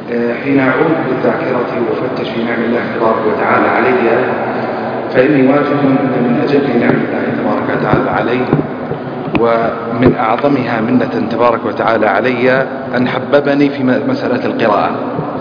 حين أعود بالذاكرة وأفتش في نعم الله تبارك وتعالى علي، فإني واجد أن من أجل نعم الله تبارك وتعالى علي ومن أعظمها منة تبارك وتعالى علي أن حببني في مسألة القراءة.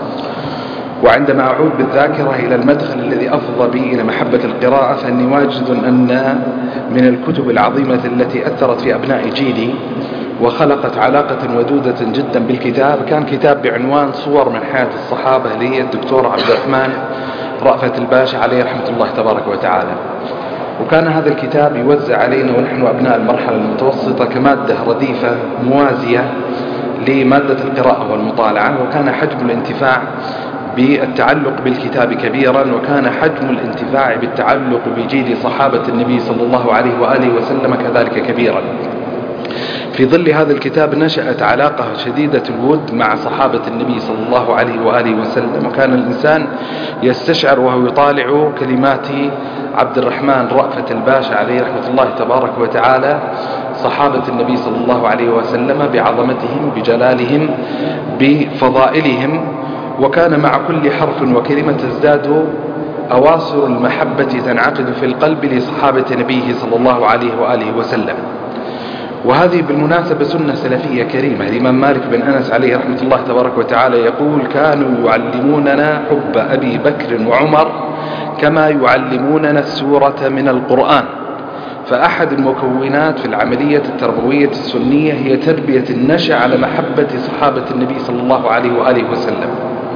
وعندما أعود بالذاكرة إلى المدخل الذي أفضى بي إلى محبة القراءة، فإني واجد أن من الكتب العظيمة التي أثرت في أبناء جيلي وخلقت علاقة ودودة جدا بالكتاب كان كتاب بعنوان صور من حياة الصحابة للدكتور عبد الرحمن رأفت الباشا عليه رحمة الله تبارك وتعالى. وكان هذا الكتاب يوزع علينا ونحن أبناء المرحلة المتوسطة كمادة رديفة موازية لمادة القراءة والمطالعة، وكان حجم الانتفاع بالتعلق بالكتاب كبيرا، وكان حجم الانتفاع بالتعلق بجيل صحابة النبي صلى الله عليه وآله وسلم كذلك كبيرا. في ظل هذا الكتاب نشأت علاقة شديدة الود مع صحابة النبي صلى الله عليه وآله وسلم، وكان الإنسان يستشعر وهو يطالع كلمات عبد الرحمن رأفت الباشا عليه رحمة الله تبارك وتعالى صحابة النبي صلى الله عليه وسلم بعظمتهم بجلالهم بفضائلهم. وكان مع كل حرف وكلمة تزداد أواصر المحبة تنعقد في القلب لصحابة نبيه صلى الله عليه وآله وسلم. وهذه بالمناسبة سنة سلفية كريمة. الإمام مالك بن أنس عليه رحمة الله تبارك وتعالى يقول: كانوا يعلموننا حب أبي بكر وعمر كما يعلموننا السورة من القرآن. فأحد المكونات في العملية التربوية السنية هي تربية النشأ على محبة صحابة النبي صلى الله عليه وآله وسلم.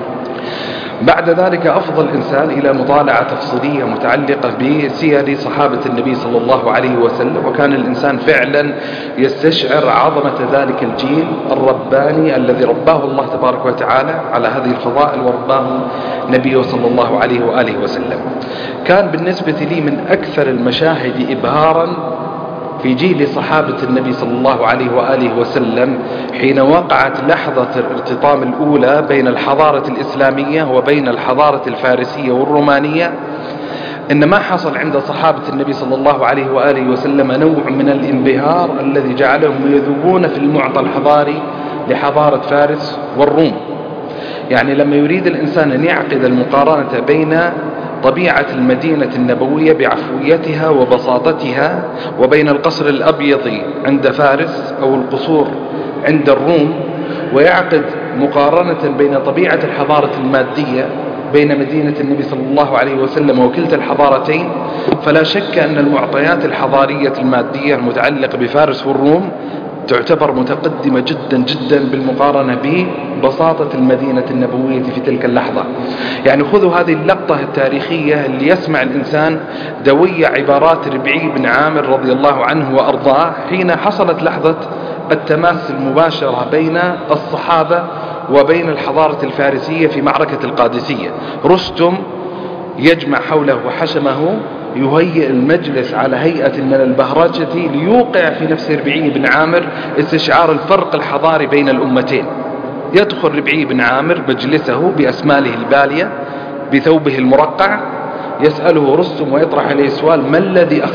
بعد ذلك أفضل الإنسان إلى مطالعة تفصيلية متعلقة بسير صحابة النبي صلى الله عليه وسلم، وكان الإنسان فعلا يستشعر عظمة ذلك الجيل الرباني الذي رباه الله تبارك وتعالى على هذه الفضائل ورباه نبيه صلى الله عليه وآله وسلم. كان بالنسبة لي من أكثر المشاهد إبهارا في جيل صحابة النبي صلى الله عليه وآله وسلم حين وقعت لحظة الارتطام الأولى بين الحضارة الإسلامية وبين الحضارة الفارسية والرومانية، إن ما حصل عند صحابة النبي صلى الله عليه وآله وسلم نوع من الانبهار الذي جعلهم يذوبون في المعطى الحضاري لحضارة فارس والروم. يعني لما يريد الإنسان أن يعقد المقارنة بين طبيعة المدينة النبوية بعفويتها وبساطتها وبين القصر الأبيض عند فارس أو القصور عند الروم، ويعقد مقارنة بين طبيعة الحضارة المادية بين مدينة النبي صلى الله عليه وسلم وكلتا الحضارتين، فلا شك أن المعطيات الحضارية المادية المتعلقة بفارس والروم تعتبر متقدمة جدا جدا بالمقارنة ببساطة المدينة النبوية في تلك اللحظة. يعني خذوا هذه اللقطة التاريخية اللي يسمع الإنسان دوي عبارات ربعي بن عامر رضي الله عنه وأرضاه حين حصلت لحظة التماس المباشرة بين الصحابة وبين الحضارة الفارسية في معركة القادسية. رستم يجمع حوله وحشمه يهيئ المجلس على هيئة من البهرجة ليوقع في نفس ربعي بن عامر استشعار الفرق الحضاري بين الأمتين. يدخل ربعي بن عامر مجلسه بأسماله البالية بثوبه المرقع، يسأله رستم ويطرح عليه سؤال: ما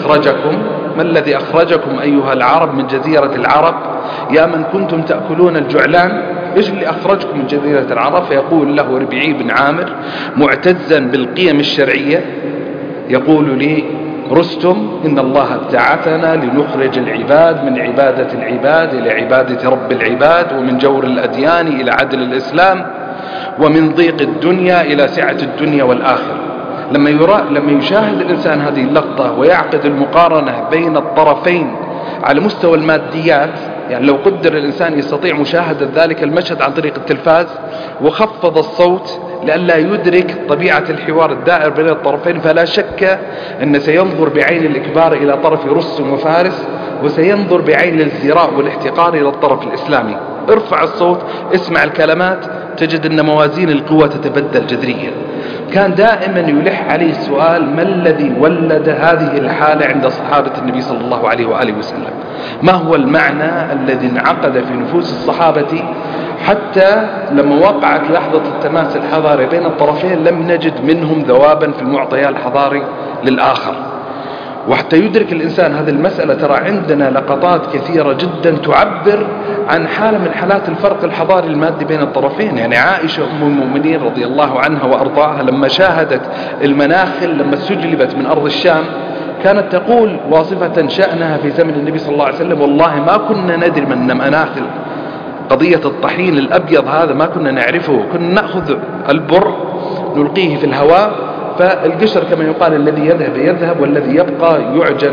الذي أخرجكم أيها العرب من جزيرة العرب يا من كنتم تأكلون الجعلان؟ إيش اللي أخرجكم من جزيرة العرب؟ فيقول له ربعي بن عامر معتزا بالقيم الشرعية، يقول لي رستم: إن الله ابتعثنا لنخرج العباد من عبادة العباد إلى عبادة رب العباد، ومن جور الأديان إلى عدل الإسلام، ومن ضيق الدنيا إلى سعة الدنيا والآخرة. لما يشاهد الإنسان هذه اللقطة ويعقد المقارنة بين الطرفين على مستوى الماديات، يعني لو قدر الإنسان يستطيع مشاهدة ذلك المشهد عن طريق التلفاز وخفض الصوت لئلا يدرك طبيعة الحوار الدائر بين الطرفين، فلا شك أن سينظر بعين الإكبار إلى طرف رستم وفارس، وسينظر بعين الازدراء والاحتقار إلى الطرف الإسلامي. ارفع الصوت، اسمع الكلمات، تجد أن موازين القوة تتبدل جذريا. كان دائما يلح عليه السؤال: ما الذي ولد هذه الحالة عند صحابة النبي صلى الله عليه وآله وسلم؟ ما هو المعنى الذي انعقد في نفوس الصحابة حتى لما وقعت لحظة التماس الحضاري بين الطرفين لم نجد منهم ذوابا في المعطيات الحضاري للآخر؟ وحتى يدرك الإنسان هذه المسألة ترى عندنا لقطات كثيرة جدا تعبر عن حالة من حالات الفرق الحضاري المادي بين الطرفين. يعني عائشة أم المؤمنين رضي الله عنها وأرضاها لما شاهدت المناخل لما سجلبت من أرض الشام كانت تقول واصفة شأنها في زمن النبي صلى الله عليه وسلم: والله ما كنا ندري من مناخل قضية الطحين الأبيض هذا ما كنا نعرفه، كنا نأخذ البر نلقيه في الهواء فالقشر كما يقال الذي يذهب يذهب والذي يبقى يعجن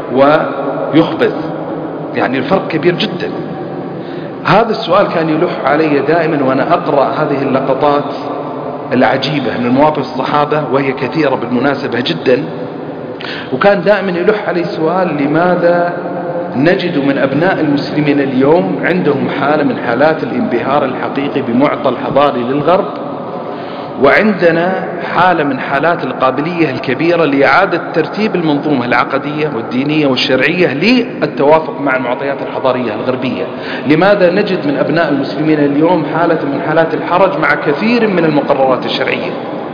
ويخبز. يعني الفرق كبير جدا. هذا السؤال كان يلح علي دائما وأنا أقرأ هذه اللقطات العجيبة من مواقف الصحابة، وهي كثيرة بالمناسبة جدا. وكان دائما يلح علي سؤال: لماذا نجد من أبناء المسلمين اليوم عندهم حالة من حالات الانبهار الحقيقي بمعطى الحضاري للغرب، وعندنا حالة من حالات القابلية الكبيرة لإعادة ترتيب المنظومة العقدية والدينية والشرعية للتوافق مع المعطيات الحضارية الغربية؟ لماذا نجد من أبناء المسلمين اليوم حالة من حالات الحرج مع كثير من المقررات الشرعية؟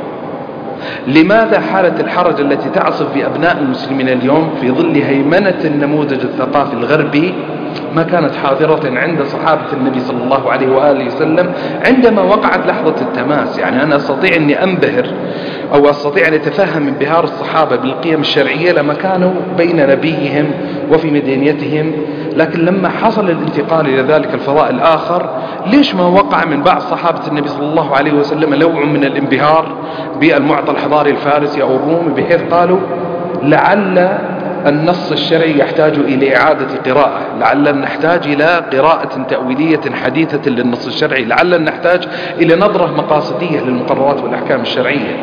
لماذا حالة الحرج التي تعصف بأبناء المسلمين اليوم في ظل هيمنة النموذج الثقافي الغربي ما كانت حاضرة عند صحابة النبي صلى الله عليه وآله وسلم عندما وقعت لحظة التماس؟ يعني أنا أستطيع أني أنبهر أو أستطيع أن أتفهم انبهار الصحابة بالقيم الشرعية لما كانوا بين نبيهم وفي مدينتهم، لكن لما حصل الانتقال إلى ذلك الفضاء الآخر ليش ما وقع من بعض صحابة النبي صلى الله عليه وسلم نوع من الانبهار بالمعطى الحضاري الفارسي أو الرومي، بحيث قالوا لعل النص الشرعي يحتاج إلى إعادة قراءة، لعل نحتاج إلى قراءة تأويلية حديثة للنص الشرعي، لعل نحتاج إلى نظرة مقاصدية للمقررات والأحكام الشرعية.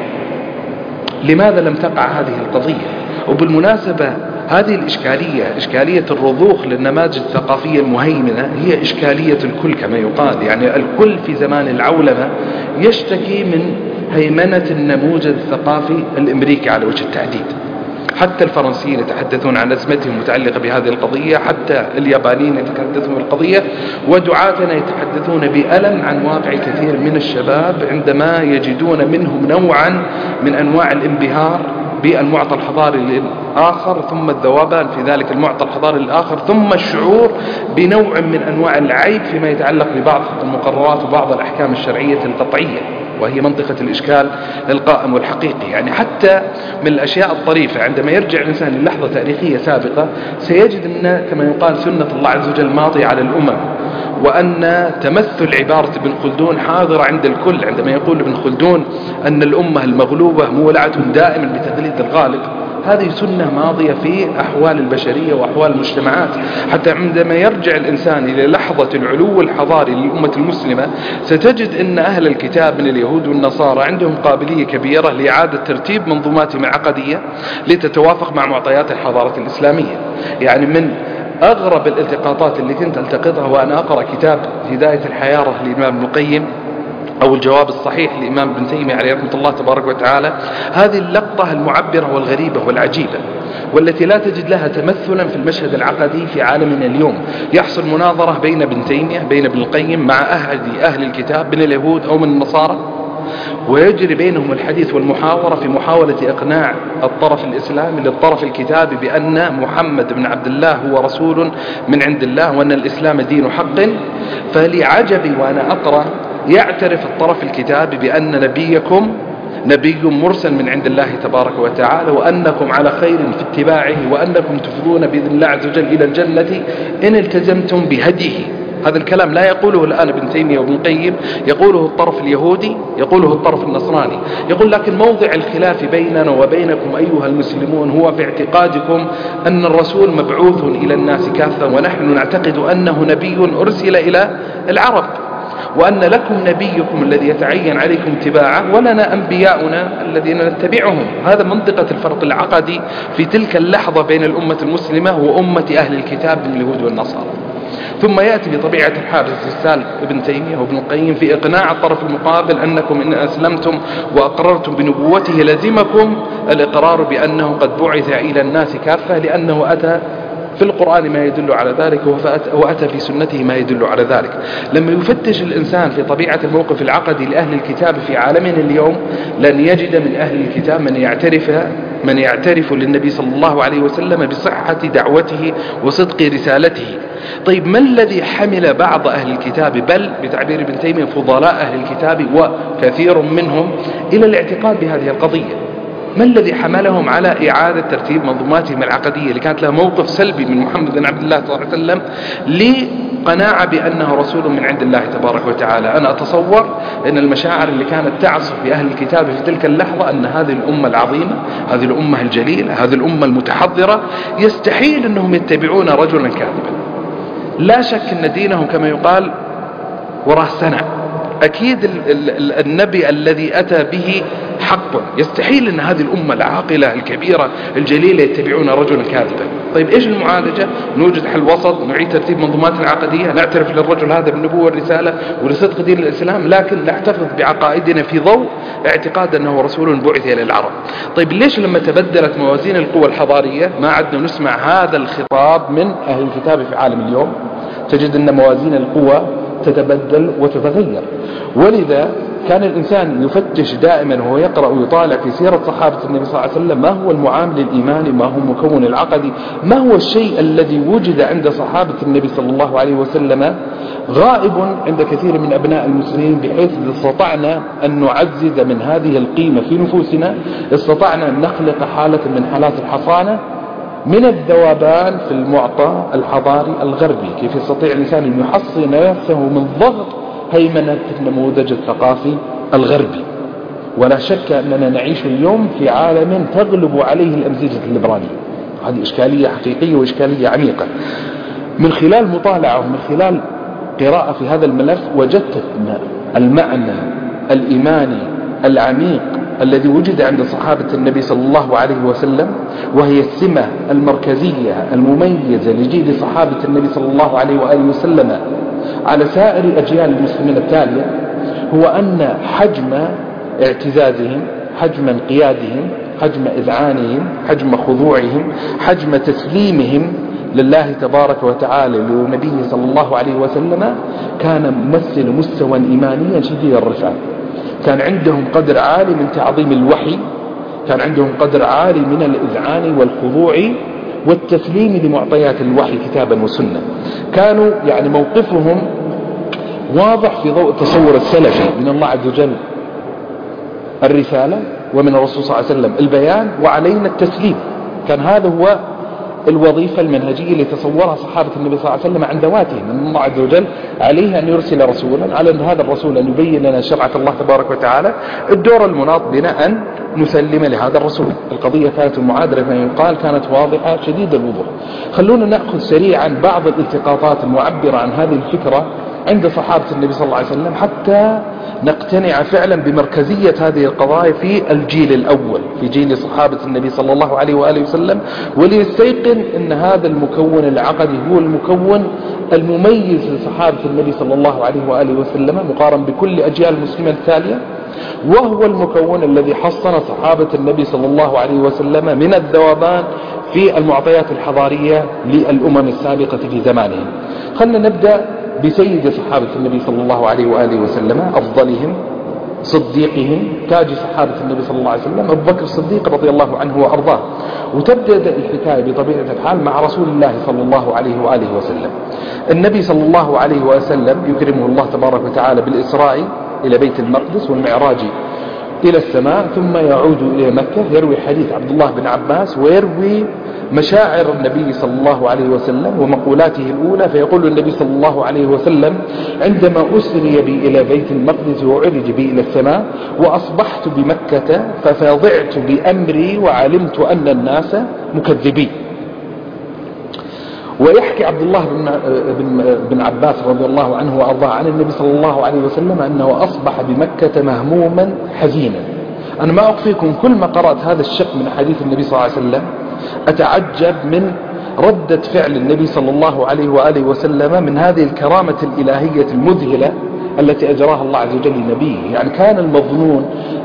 لماذا لم تقع هذه القضية؟ وبالمناسبة هذه الإشكالية، إشكالية الرضوخ للنماذج الثقافية المهيمنة، هي إشكالية الكل كما يقال. يعني الكل في زمان العولمة يشتكي من هيمنة النموذج الثقافي الأمريكي على وجه التحديد. حتى الفرنسيين يتحدثون عن أزمتهم المتعلقة بهذه القضية، حتى اليابانيين يتحدثون بالقضية، ودعاتنا يتحدثون بألم عن واقع كثير من الشباب عندما يجدون منهم نوعا من أنواع الانبهار بالمعطى الحضاري الآخر، ثم الذوبان في ذلك المعطى الحضاري الآخر، ثم الشعور بنوع من أنواع العيب فيما يتعلق ببعض المقررات وبعض الأحكام الشرعية القطعية، وهي منطقة الإشكال القائم والحقيقي. يعني حتى من الأشياء الطريفة عندما يرجع الإنسان للحظة تاريخية سابقة سيجد أن كما يقال سنة الله عز وجل ماضية على الأمم، وأن تمثل عبارة ابن خلدون حاضر عند الكل عندما يقول ابن خلدون أن الأمة المغلوبة مولعة دائما بتقليد الغالب. هذه سنة ماضية في أحوال البشرية وأحوال المجتمعات. حتى عندما يرجع الإنسان إلى لحظة العلو الحضاري للأمة المسلمة ستجد أن أهل الكتاب من اليهود والنصارى عندهم قابلية كبيرة لإعادة ترتيب منظوماتهم العقدية لتتوافق مع معطيات الحضارة الإسلامية. يعني من أغرب الالتقاطات اللي كنت ألتقطها وأنا أقرأ كتاب هداية الحيارة للإمام ابن القيم أو الجواب الصحيح للإمام ابن تيمية عليه رحمة الله تبارك وتعالى، هذه اللقطة المعبرة والغريبة والعجيبة والتي لا تجد لها تمثلا في المشهد العقدي في عالمنا اليوم. يحصل مناظرة بين ابن تيمية بين ابن القيم مع أهل الكتاب من اليهود أو من النصارى، ويجري بينهم الحديث والمحاورة في محاولة إقناع الطرف الإسلامي للطرف الكتابي بأن محمد بن عبد الله هو رسول من عند الله وأن الإسلام دين حق. فلعجبي وأنا أقرأ يعترف الطرف الكتابي بأن نبيكم نبي مرسل من عند الله تبارك وتعالى، وأنكم على خير في اتباعه، وأنكم تفضون بإذن الله عز وجل إلى الجنة إن التزمتم بهديه. هذا الكلام لا يقوله الآن ابن تيمية وابن القيم، يقوله الطرف اليهودي، يقوله الطرف النصراني. يقول لكن موضع الخلاف بيننا وبينكم أيها المسلمون هو في اعتقادكم أن الرسول مبعوث إلى الناس كافة، ونحن نعتقد أنه نبي أرسل إلى العرب، وأن لكم نبيكم الذي يتعين عليكم اتباعه ولنا أنبياؤنا الذين نتبعهم. هذا منطقة الفرق العقدي في تلك اللحظة بين الأمة المسلمة وأمة أهل الكتاب من اليهود والنصارى. ثم يأتي بطبيعة الحال الرسال ابن تيمية وابن القيم في إقناع الطرف المقابل أنكم إن أسلمتم وأقررتم بنبوته لزمكم الإقرار بأنه قد بعث إلى الناس كافة، لأنه أتى في القرآن ما يدل على ذلك وأتى في سنته ما يدل على ذلك. لما يفتش الإنسان في طبيعة الموقف العقدي لأهل الكتاب في عالمنا اليوم لن يجد من أهل الكتاب من يعترف من يعترف للنبي صلى الله عليه وسلم بصحة دعوته وصدق رسالته. طيب ما الذي حمل بعض أهل الكتاب، بل بتعبير ابن تيمية فضلاء أهل الكتاب وكثير منهم، إلى الاعتقاد بهذه القضية؟ ما الذي حملهم على إعادة ترتيب منظوماتهم العقدية اللي كانت لها موقف سلبي من محمد بن عبد الله صلى الله عليه وسلم لقناعة بأنه رسول من عند الله تبارك وتعالى؟ أنا أتصور أن المشاعر اللي كانت تعصف بأهل الكتاب في تلك اللحظة أن هذه الأمة العظيمة، هذه الأمة الجليلة، هذه الأمة المتحضرة، يستحيل أنهم يتبعون رجلا كاذبا. لا شك أن دينهم كما يقال وراه سنة، أكيد النبي الذي أتى به حق، يستحيل أن هذه الأمة العاقلة الكبيرة الجليلة يتبعون رجلا كاذبا. طيب إيش المعالجة؟ نوجد حل وسط، نعيد ترتيب منظوماتنا العقدية، نعترف للرجل هذا بالنبوة والرسالة ولصدق دين الإسلام، لكن نحتفظ بعقائدنا في ضوء اعتقاد أنه رسول بعث إلى العرب. طيب ليش لما تبدلت موازين القوى الحضارية ما عدنا نسمع هذا الخطاب من أهل الكتاب في عالم اليوم؟ تجد أن موازين القوى تتبدل وتتغير. ولذا كان الإنسان يفتش دائما وهو يقرأ ويطالع في سيرة صحابة النبي صلى الله عليه وسلم، ما هو المعامل الإيماني، ما هو مكون العقدي، ما هو الشيء الذي وجد عند صحابة النبي صلى الله عليه وسلم غائب عند كثير من أبناء المسلمين، بحيث استطعنا أن نعزز من هذه القيمة في نفوسنا، استطعنا أن نخلق حالة من حالات الحصانة من الذوبان في المعطى الحضاري الغربي. كيف يستطيع الإنسان أن يحصن نفسه من ضغط هيمنة النموذج الثقافي الغربي؟ ولا شك أننا نعيش اليوم في عالم تغلب عليه الأمزجة الليبرالية. هذه إشكالية حقيقية وإشكالية عميقة. من خلال مطالعة ومن خلال قراءة في هذا الملف وجدت المعنى الإيماني العميق الذي وجد عند صحابة النبي صلى الله عليه وسلم، وهي السمة المركزية المميزة لجيل صحابة النبي صلى الله عليه وآله وسلم على سائر أجيال المسلمين التالية، هو أن حجم اعتزازهم، حجم انقيادهم، حجم إذعانهم، حجم خضوعهم، حجم تسليمهم لله تبارك وتعالى لنبيه صلى الله عليه وسلم كان ممثل مستوى إيمانيا شديد الرفعة. كان عندهم قدر عالي من تعظيم الوحي، كان عندهم قدر عالي من الإذعان والخضوع والتسليم لمعطيات الوحي كتابا وسنة. كانوا يعني موقفهم واضح في ضوء التصور السلفي من الله عز وجل الرسالة، ومن الرسول صلى الله عليه وسلم البيان، وعلينا التسليم. كان هذا هو الوظيفة المنهجية اللي تصورها صحابة النبي صلى الله عليه وسلم عن ذواتهم، أن الله عز وجل عليه أن يرسل رسولا، على أن هذا الرسول أن يبين لنا شرعة الله تبارك وتعالى. الدور المناط بنا أن نسلم لهذا الرسول. القضية كانت المعادلة كما يقال كانت واضحة شديدة الوضوح. خلونا نأخذ سريعا بعض الالتقاطات المعبرة عن هذه الفكرة عند صحابة النبي صلى الله عليه وسلم حتى نقتنع فعلا بمركزية هذه القضايا في الجيل الأول، في جيل صحابة النبي صلى الله عليه وآله وسلم، وليستيقن أن هذا المكون العقدي هو المكون المميز لصحابة النبي صلى الله عليه وآله وسلم مقارن بكل أجيال المسلمين التالية، وهو المكون الذي حصن صحابة النبي صلى الله عليه وسلم من الذوبان في المعطيات الحضارية للأمم السابقة في زمانهم. خلنا نبدأ بسيد صحابة النبي صلى الله عليه وآله وسلم، أفضلهم، صديقهم، تاج صحابة النبي صلى الله عليه وسلم، أبو بكر الصديق رضي الله عنه وأرضاه. وتبدأ الحكاية بطبيعة الحال مع رسول الله صلى الله عليه وآله وسلم. النبي صلى الله عليه وسلم يكرمه الله تبارك وتعالى بالإسراء إلى بيت المقدس والمعراج إلى السماء، ثم يعود إلى مكة، يروي حديث عبد الله بن عباس ويروي مشاعر النبي صلى الله عليه وسلم ومقولاته الأولى. فيقول النبي صلى الله عليه وسلم: عندما أسري بي إلى بيت المقدس وعرج بي إلى السماء وأصبحت بمكة ففضعت بأمري وعلمت أن الناس مكذبين. ويحكي عبد الله بن عباس رضي الله عنه وأرضاه عن النبي صلى الله عليه وسلم أنه أصبح بمكة مهموما حزينا. أنا ما أخفيكم كل ما قرأت هذا الشق من حديث النبي صلى الله عليه وسلم أتعجب من ردة فعل النبي صلى الله عليه وآله وسلم من هذه الكرامة الإلهية المذهلة التي أجراها الله عز وجل لنبيه. يعني كان المظنون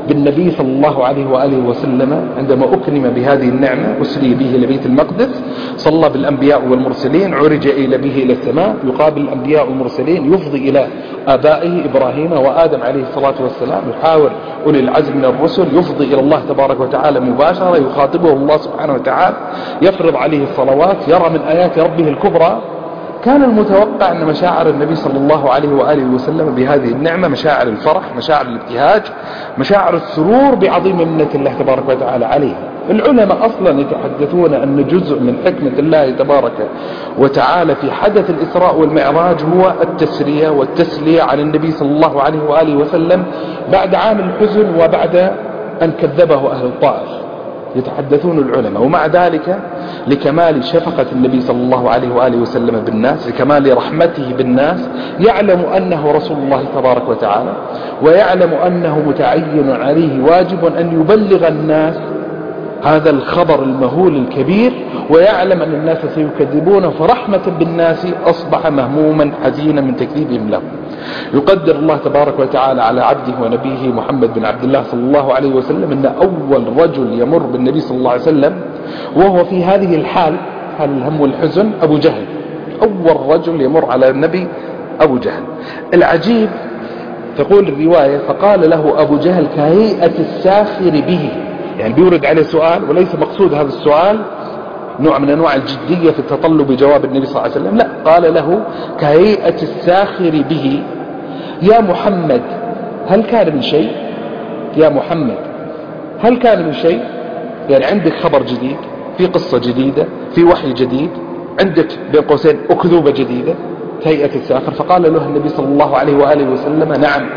بالنبي صلى الله عليه وآله وسلم عندما أكرم بهذه النعمة، أسري به إلى بيت المقدس، صلى بالأنبياء والمرسلين، عرج إلى به إلى السماء، يقابل الأنبياء والمرسلين، يفضي إلى آبائه إبراهيم وآدم عليه الصلاة والسلام، يحاور أولي العزم من الرسل، يفضي إلى الله تبارك وتعالى مباشرة، يخاطبه الله سبحانه وتعالى، يفرض عليه الصلوات، يرى من آيات ربه الكبرى. كان المتوقع أن مشاعر النبي صلى الله عليه وآله وسلم بهذه النعمة مشاعر الفرح، مشاعر الابتهاج، مشاعر السرور بعظيم منة الله تبارك وتعالى عليه. العلماء أصلا يتحدثون أن جزء من حكمة الله تبارك وتعالى في حدث الإسراء والمعراج هو التسرية والتسلية عن النبي صلى الله عليه وآله وسلم بعد عام الحزن وبعد أن كذبه أهل الطائف، يتحدثون العلماء. ومع ذلك لكمال شفقة النبي صلى الله عليه وآله وسلم بالناس، لكمال رحمته بالناس، يعلم أنه رسول الله تبارك وتعالى، ويعلم أنه متعين عليه واجب أن يبلغ الناس هذا الخبر المهول الكبير، ويعلم أن الناس سيكذبونه، فرحمة بالناس أصبح مهموما حزينا من تكذيبهم له. يقدر الله تبارك وتعالى على عبده ونبيه محمد بن عبد الله صلى الله عليه وسلم أن أول رجل يمر بالنبي صلى الله عليه وسلم وهو في هذه الحال، حال الهم والحزن، أبو جهل. أول رجل يمر على النبي أبو جهل. العجيب تقول الرواية فقال له أبو جهل كهيئة الساخر به، يعني بيورد عليه سؤال وليس مقصود هذا السؤال نوع من أنواع الجدية في التطلب بجواب النبي صلى الله عليه وسلم، لا، قال له كهيئة الساخر به يا محمد هل كان من شيء؟ يا محمد هل كان من شيء؟ يعني عندك خبر جديد، في قصة جديدة، في وحي جديد، عندك بين قوسين أكذوبة جديدة، هيئة الساخر. فقال له النبي صلى الله عليه وآله وسلم نعم.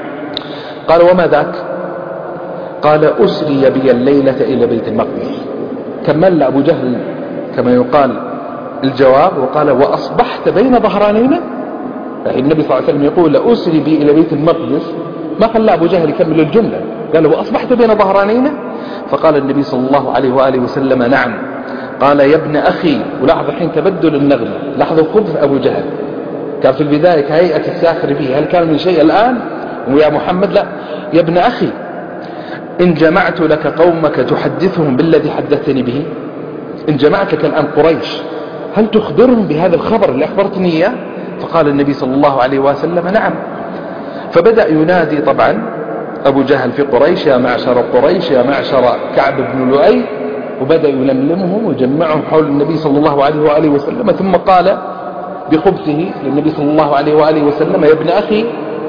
قال وما ذاك؟ قال أسري بي الليلة إلى بيت المقدس. كمل أبو جهل كما يقال الجواب وقال وأصبحت بين ظهرانينا. يعني النبي صلى الله عليه وسلم يقول لأسري بي إلى بيت المقدس، ما خلى أبو جهل يكمل الجملة، قال وأصبحت بين ظهرانينا. فقال النبي صلى الله عليه وآله وسلم نعم. قال يا ابن أخي، ولاحظ حين تبدل النغمة، لاحظوا خبث أبو جهل، كان في البداية كهيئة الساخر به هل كان من شيء، الآن ويا محمد لا، يا ابن أخي إن جمعت لك قومك تحدثهم بالذي حدثتني به، إن جمعت لك الآن قريش هل تخبرهم بهذا الخبر اللي أخبرتني إياه؟ فقال النبي صلى الله عليه وسلم نعم. فبدأ ينادي طبعا أبو جهل في قريش يا معشر قريش، يا معشر كعب بن لؤي، وبدأ يلملمهم ويجمعهم حول النبي صلى الله عليه وآله وسلم، ثم قال بخبثه للنبي صلى الله عليه وآله وسلم يا ابن أخي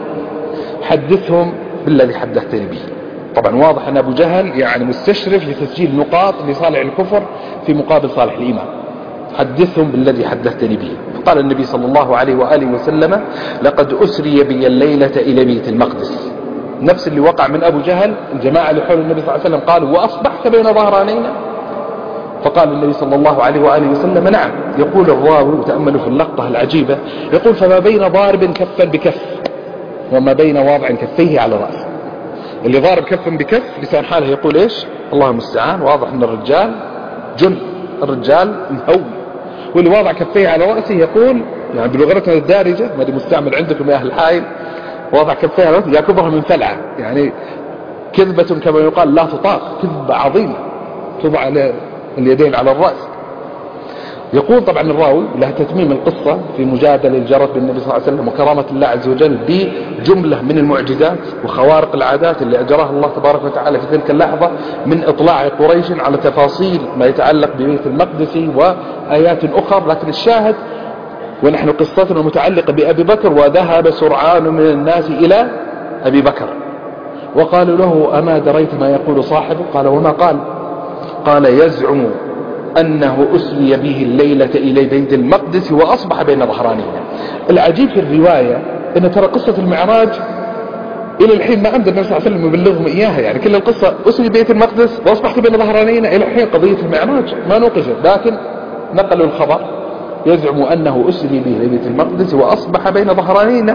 حدثهم بالذي حدثتني به. طبعا واضح أن أبو جهل يعني مستشرف لتسجيل نقاط لصالح الكفر في مقابل صالح الإيمان، حدثهم بالذي حدثتني به. فقال النبي صلى الله عليه وآله وسلم لقد أسري بي الليلة إلى بيت المقدس، نفس اللي وقع من أبو جهل. الجماعة اللي حول النبي صلى الله عليه وسلم قالوا وأصبحت بين ظهرانينا، فقال النبي صلى الله عليه وآله وسلم نعم. يقول الراوي وتأملوا في اللقطة العجيبة، يقول فما بين ضارب كفا بكف وما بين واضع كفيه على رأسه. اللي ضارب كفا بكف لسان حاله يقول ايش؟ الله المستعان. واضح ان الرجال جن، الرجال مهول. واللي واضع كفيه على رأسه يقول يعني بلغتنا الدارجة، ما دي مستعمل عندكم يا اهل الحائل، واضع كفيه على رأسه يكبرها من فلعة، يعني كذبة كما يقال لا تطاق، كذبة عظيمة توضع على اليدين على الرأس. يقول طبعا الراوي له تتميم القصة في مجادلة جرت بالنبي صلى الله عليه وسلم وكرامة الله عز وجل بجملة من المعجزات وخوارق العادات اللي أجراها الله تبارك وتعالى في تلك اللحظة، من إطلاع قريش على تفاصيل ما يتعلق ببيت المقدس وآيات أخرى. لكن الشاهد ونحن قصتنا متعلقة بأبي بكر، وذهب سرعان من الناس إلى أبي بكر وقالوا له أما دريت ما يقول صاحبه؟ قال وما قال؟ قال يزعم أنه أسري به الليلة إلى بيت المقدس وأصبح بين ظهرانينا. العجيب في الرواية أن ترى قصة المعراج إلى الحين ما عند النبي صلى الله عليه وسلم يبلغهم إياها، يعني كل القصة أسري بيت المقدس وأصبحت بين ظهرانينا، إلى الحين قضية المعراج ما نوقشت، لكن نقلوا الخبر يزعم أنه أسري به إلى بيت المقدس وأصبح بين ظهرانينا.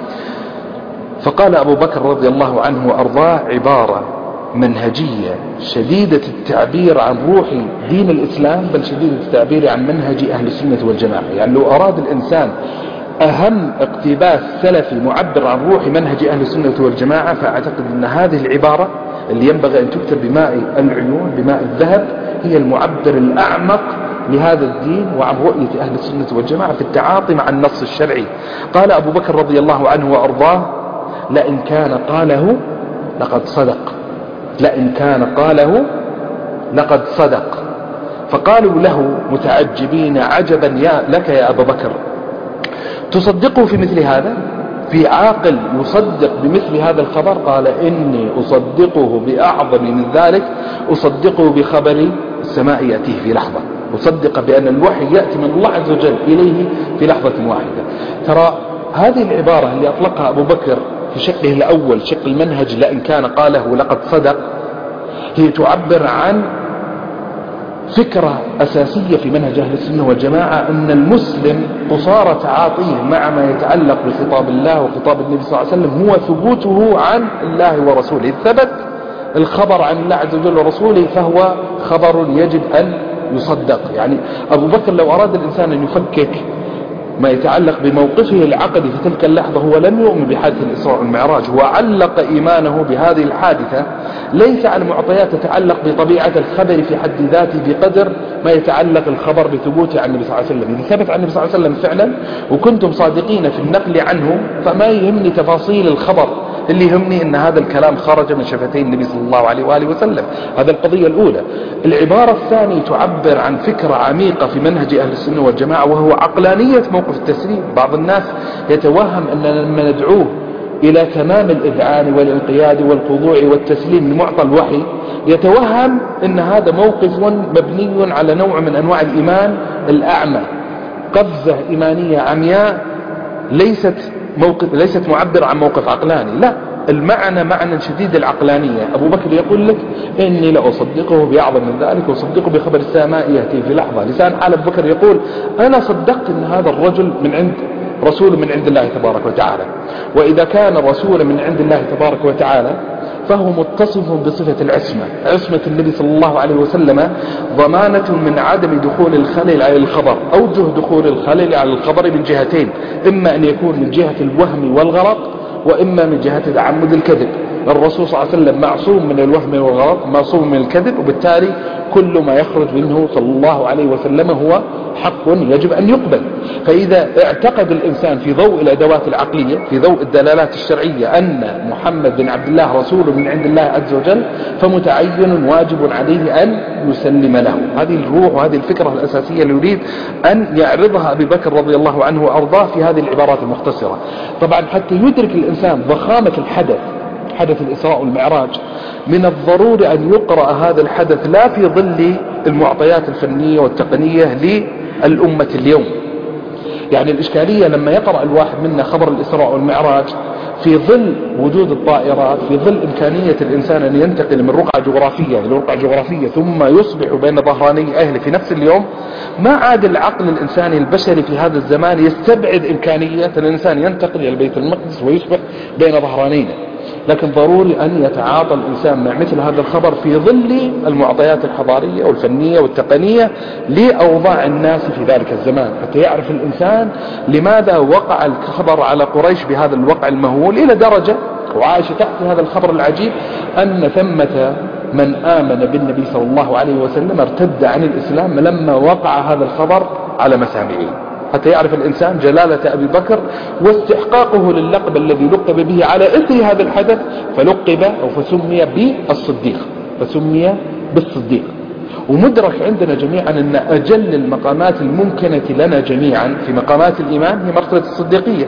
فقال أبو بكر رضي الله عنه وأرضاه عبارة منهجية شديدة التعبير عن روح دين الإسلام، بل شديدة التعبير عن منهج أهل السنة والجماعة. يعني لو أراد الإنسان أهم اقتباس سلفي معبر عن روح منهج أهل السنة والجماعة، فأعتقد أن هذه العبارة اللي ينبغي أن تكتب بماء العيون بماء الذهب هي المعبر الأعمق لهذا الدين وعن رؤية أهل السنة والجماعة في التعاطي مع النص الشرعي. قال أبو بكر رضي الله عنه وأرضاه: لئن كان قاله لقد صدق، لئن كان قاله لقد صدق. فقالوا له متعجبين: عجبا لك يا أبا بكر، تصدقه في مثل هذا؟ في عاقل يصدق بمثل هذا الخبر؟ قال: إني أصدقه بأعظم من ذلك، أصدقه بخبر السماء يأتيه في لحظة، أصدق بأن الوحي يأتي من الله عز وجل إليه في لحظة واحدة. ترى هذه العبارة اللي أطلقها أبو بكر في شقه الأول، شق المنهج، لئن كان قاله لقد صدق، هي تعبر عن فكرة أساسية في منهج أهل السنة والجماعة، أن المسلم قصارى تعاطيه مع ما يتعلق بخطاب الله وخطاب النبي صلى الله عليه وسلم هو ثبوته عن الله ورسوله. ثبت الخبر عن الله عز وجل ورسوله فهو خبر يجب أن يصدق. يعني أبو بكر لو أراد الإنسان أن يفكك ما يتعلق بموقفه العقدي في تلك اللحظة، هو لم يؤمن بحادث الإسراء والمعراج، هو علق إيمانه بهذه الحادثة ليس على معطيات تتعلق بطبيعة الخبر في حد ذاته بقدر ما يتعلق الخبر بثبوته عن النبي صلى الله عليه وسلم. إذا ثبت عن النبي صلى الله عليه وسلم فعلا وكنتم صادقين في النقل عنه، فما يهمني تفاصيل الخبر، اللي يهمني أن هذا الكلام خرج من شفتي النبي صلى الله عليه وآله وسلم. هذا القضية الأولى. العبارة الثانية تعبر عن فكرة عميقة في منهج أهل السنة والجماعة، وهو عقلانية موقف التسليم. بعض الناس يتوهم أن لما ندعوه إلى تمام الإذعان والانقياد والخضوع والتسليم لمعطى الوحي، يتوهم أن هذا موقف مبني على نوع من أنواع الإيمان الأعمى، قفزة إيمانية عمياء ليست معبرة عن موقف عقلاني. لا، المعنى معنى شديد العقلانية. أبو بكر يقول لك: إني لأصدقه بأعظم من ذلك، وصدقه بخبر السماء يأتي في لحظة. لسان حال أبو بكر يقول: أنا صدقت أن هذا الرجل من عند رسول من عند الله تبارك وتعالى، وإذا كان رسول من عند الله تبارك وتعالى فهو متصف بصفة العصمة. عصمة النبي صلى الله عليه وسلم ضمانة من عدم دخول الخلل على الخبر. أوجه دخول الخلل على الخبر من جهتين: إما أن يكون من جهة الوهم والغلط، وإما من جهة تعمد الكذب. الرسول صلى الله عليه وسلم معصوم من الوهم والغلط، معصوم من الكذب، وبالتالي كل ما يخرج منه صلى الله عليه وسلم هو حق يجب أن يقبل. فإذا اعتقد الإنسان في ضوء الأدوات العقلية، في ضوء الدلالات الشرعية، أن محمد بن عبد الله رسول من عند الله عز وجل، فمتعين واجب عليه أن يسلم له. هذه الروح وهذه الفكرة الأساسية اللي يريد أن يعرضها أبي بكر رضي الله عنه وأرضاه في هذه العبارات المختصرة. طبعا حتى يدرك الإنسان ضخامة الحدث، حدث الإسراء والمعراج، من الضروري أن يقرأ هذا الحدث لا في ظل المعطيات الفنية والتقنية للأمة اليوم. يعني الإشكالية لما يقرأ الواحد منا خبر الإسراء والمعراج في ظل وجود الطائرات، في ظل إمكانية الإنسان أن ينتقل من رقعة جغرافية إلى رقعة جغرافية ثم يصبح بين ظهراني أهله في نفس اليوم، ما عاد العقل الإنساني البشري في هذا الزمان يستبعد إمكانية الإنسان ينتقل إلى بيت المقدس ويصبح بين ظهرانين. لكن ضروري أن يتعاطى الإنسان مع مثل هذا الخبر في ظل المعطيات الحضارية والفنية والتقنية لأوضاع الناس في ذلك الزمان، حتى يعرف الإنسان لماذا وقع الخبر على قريش بهذا الوقع المهول، إلى درجة وعاش تحت هذا الخبر العجيب أن ثمة من آمن بالنبي صلى الله عليه وسلم ارتد عن الإسلام لما وقع هذا الخبر على مسامعه. حتى يعرف الإنسان جلالة أبي بكر واستحقاقه للقب الذي لقب به على إثر هذا الحدث، فلقب أو فسمي بالصديق، فسمي بالصديق. ومدرك عندنا جميعا أن أجل المقامات الممكنة لنا جميعا في مقامات الإيمان هي مرتبة الصديقية.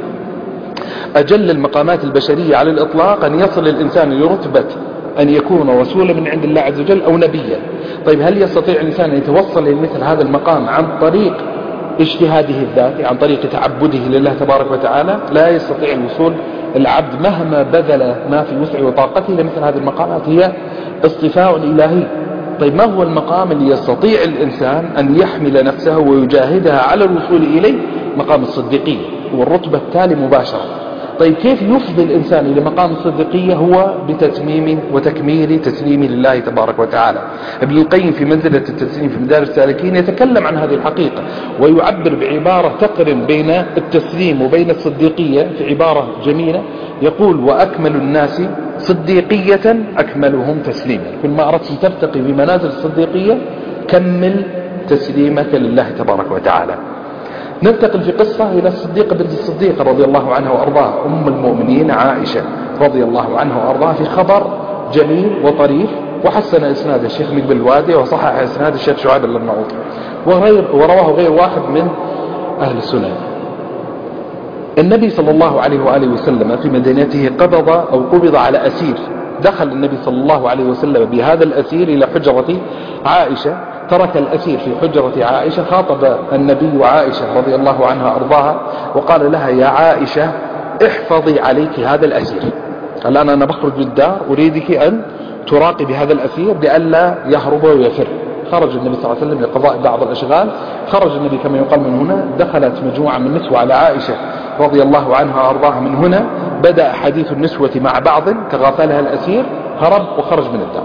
أجل المقامات البشرية على الإطلاق أن يصل الإنسان لرتبة أن يكون رسولا من عند الله عز وجل أو نبيا. طيب هل يستطيع الإنسان أن يتوصل إلى مثل هذا المقام عن طريق اجتهاده الذاتي، عن طريق تعبده لله تبارك وتعالى؟ لا يستطيع الوصول العبد مهما بذل ما في وسعه وطاقته لمثل هذه المقامات، هي اصطفاء إلهي. طيب ما هو المقام اللي يستطيع الإنسان أن يحمل نفسه ويجاهدها على الوصول إليه؟ مقام الصديقية، والرتبة التالي مباشرة. طيب كيف يفضي الإنسان إلى مقام الصديقية؟ هو بتتميم وتكميل تسليم لله تبارك وتعالى. ابن القيم في منزلة التسليم في مدارج السالكين يتكلم عن هذه الحقيقة ويعبر بعبارة تقرن بين التسليم وبين الصديقية في عبارة جميلة، يقول: وأكمل الناس صديقية أكملهم تسليما. كل ما أردت أن ترتقي بمنازل الصديقية كمل تسليمك لله تبارك وتعالى. ننتقل في قصة إلى الصديقة بنت الصديق رضي الله عنها وأرضاها، أم المؤمنين عائشة رضي الله عنها وأرضاها، في خبر جميل وطريف وحسن إسناد الشيخ مقبل الوادي وصحح إسناد الشيخ شعيب الأرناؤوطي ورواه غير واحد من أهل السنن. النبي صلى الله عليه وآله وسلم في مدينته قبض على أسير. دخل النبي صلى الله عليه وسلم بهذا الأسير إلى حجرة عائشة، ترك الأسير في حجرة عائشة، خاطب النبي عائشة رضي الله عنها أرضاها وقال لها: يا عائشة احفظي عليك هذا الأسير، الآن أنا بخرج بالدار، أريدك أن تراقبي هذا الأسير لئلا يهرب ويفر. خرج النبي صلى الله عليه وسلم لقضاء بعض الأشغال، خرج النبي كما يقال من هنا، دخلت مجموعة من النسوة على عائشة رضي الله عنها وأرضاها. من هنا بدأ حديث النسوة مع بعض، تغافلها الأسير، هرب وخرج من الدار.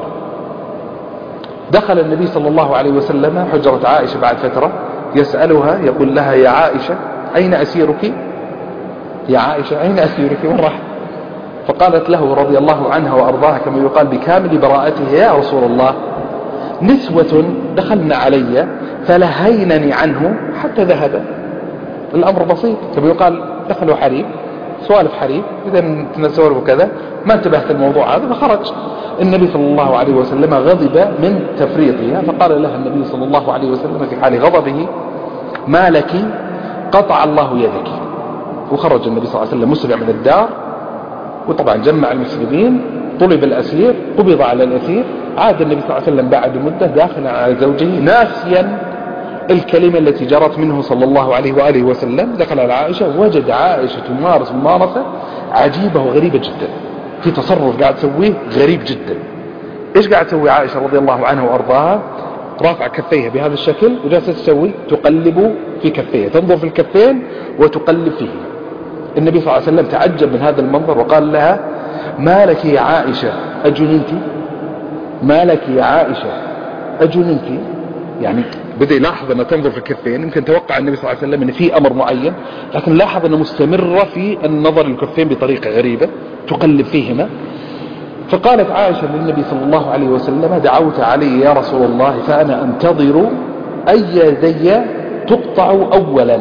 دخل النبي صلى الله عليه وسلم حجرة عائشة بعد فترة، يسألها يقول لها: يا عائشة أين أسيرك؟ يا عائشة أين أسيرك؟ وين راح؟ فقالت له رضي الله عنها وأرضاها كما يقال بكامل براءته: يا رسول الله، نسوة دخلنا علي فلهينني عنه حتى ذهب. الأمر بسيط كما يقال، دخلوا حريم، سوالف حريم، إذا تنسولوا كذا، ما انتبهت الموضوع هذا فخرج. النبي صلى الله عليه وسلم غضب من تفريطها، فقال لها النبي صلى الله عليه وسلم في حال غضبه: ما لك؟ قطع الله يدك. وخرج النبي صلى الله عليه وسلم مسرع من الدار، وطبعا جمع المسلمين، طلب الأسير، قبض على الأسير. عاد النبي صلى الله عليه وسلم بعد مدة داخلا على زوجه ناسيا الكلمة التي جرت منه صلى الله عليه وآله وسلم. دخل على عائشة، وجد عائشة تمارس ممارسة عجيبة وغريبة جدا، في تصرف قاعد تسويه غريب جدا. ايش قاعد تسوي عائشة رضي الله عنها وأرضاها؟ رافع كفيها بهذا الشكل وجالسة تسوي، تقلب في كفيها، تنظر في الكفين وتقلب فيه. النبي صلى الله عليه وسلم تعجب من هذا المنظر وقال لها: ما لك يا عائشة أجننت؟ ما لك يا عائشة أجننت؟ يعني بدأ يلاحظ أنها تنظر في الكفين. يمكن توقع النبي صلى الله عليه وسلم أن في أمر معين، لكن لاحظ أنه مستمرة في النظر للكفين بطريقة غريبة، تقلب فيهما. فقالت عائشة للنبي صلى الله عليه وسلم: دعوت علي يا رسول الله فأنا أنتظر أي يدي تقطع أولا.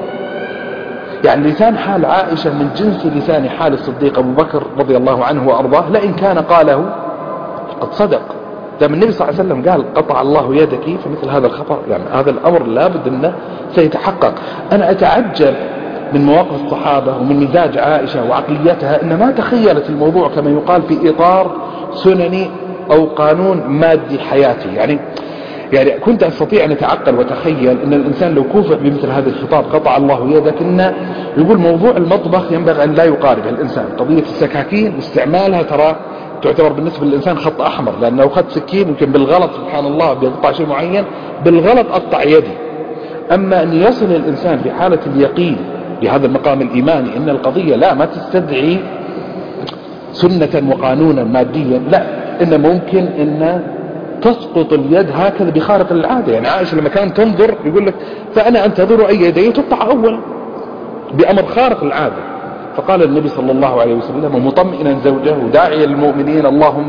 يعني لسان حال عائشة من جنس لسان حال الصديق أبو بكر رضي الله عنه وأرضاه، لئن كان قاله قد صدق. دام النبي صلى الله عليه وسلم قال: قطع الله يدك، فمثل هذا الخطأ يعني هذا الأمر لابد أنه سيتحقق. أنا أتعجب من مواقف الصحابة ومن مزاج عائشة وعقليتها، إن ما تخيلت الموضوع كما يقال في إطار سنني أو قانون مادي حياتي. يعني كنت أستطيع أن أتعقل وأتخيل أن الإنسان لو كوفع بمثل هذا الخطاب: قطع الله يدك، إنه يقول موضوع المطبخ ينبغي أن لا يقاربه الإنسان. قضية السكاكين واستعمالها ترى تعتبر بالنسبة للإنسان خط أحمر، لأنه لو أخذت سكين يمكن بالغلط سبحان الله بيقطع شيء معين، بالغلط أقطع يدي. أما أن يصل الإنسان في حالة اليقين بهذا المقام الإيماني أن القضية لا ما تستدعي سنة وقانونا ماديا، لا، إن ممكن أن تسقط اليد هكذا بخارق العادة. يعني عائشة لما كانت تنظر يقول لك: فأنا أنتظر أي يدي تقطع أولا، بأمر خارق العادة. فقال النبي صلى الله عليه وسلم مطمئنا زوجه داعيا المؤمنين: اللهم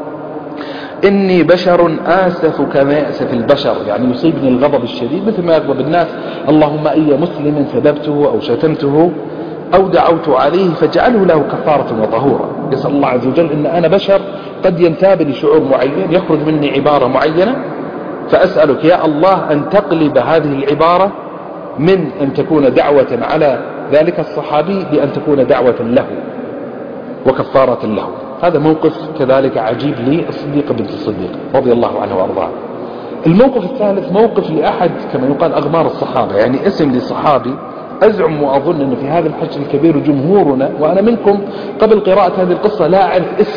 إني بشر آسف كما يأسف البشر، يعني يصيبني الغضب الشديد مثل ما يغضب الناس. اللهم أي مسلم سببته أو شتمته أو دعوت عليه فاجعله له كفارة وطهورا. يسأل الله عز وجل إن أنا بشر قد ينتابني شعور معين، يخرج مني عبارة معينة، فأسألك يا الله أن تقلب هذه العبارة من أن تكون دعوة على ذلك الصحابي لأن تكون دعوة له وكفارة له. هذا موقف كذلك عجيب للصديقة بنت الصديق رضي الله عنه وأرضاه. الموقف الثالث موقف لأحد كما يقال أغمار الصحابة، يعني اسم للصحابي. أزعم وأظن أن في هذا الحج الكبير جمهورنا وأنا منكم قبل قراءة هذه القصة لا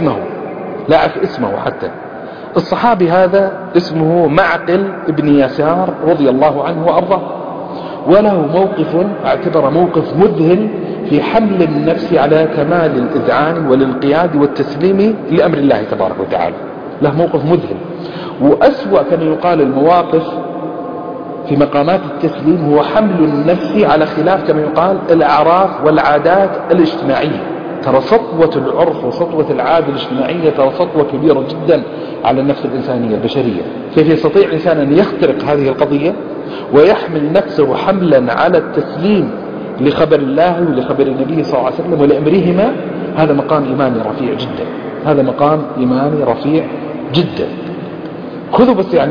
أعرف اسمه حتى. الصحابي هذا اسمه معقل ابن يسار رضي الله عنه وأرضاه، وله موقف اعتبر موقف مذهل في حمل النفس على كمال الإذعان والانقياد والتسليم لأمر الله تبارك وتعالى. له موقف مذهل، وأسوأ كما يقال المواقف في مقامات التسليم هو حمل النفس على خلاف كما يقال الأعراف والعادات الاجتماعية. ترى سطوة العرف وسطوة العادة الاجتماعية ترى سطوة كبيرة جدا على النفس الإنسانية البشرية. كيف يستطيع الإنسان أن يخترق هذه القضية ويحمل نفسه حملا على التسليم لخبر الله ولخبر النبي صلى الله عليه وسلم ولأمرهما؟ هذا مقام إيماني رفيع جدا، هذا مقام إيماني رفيع جدا. خذوا بس يعني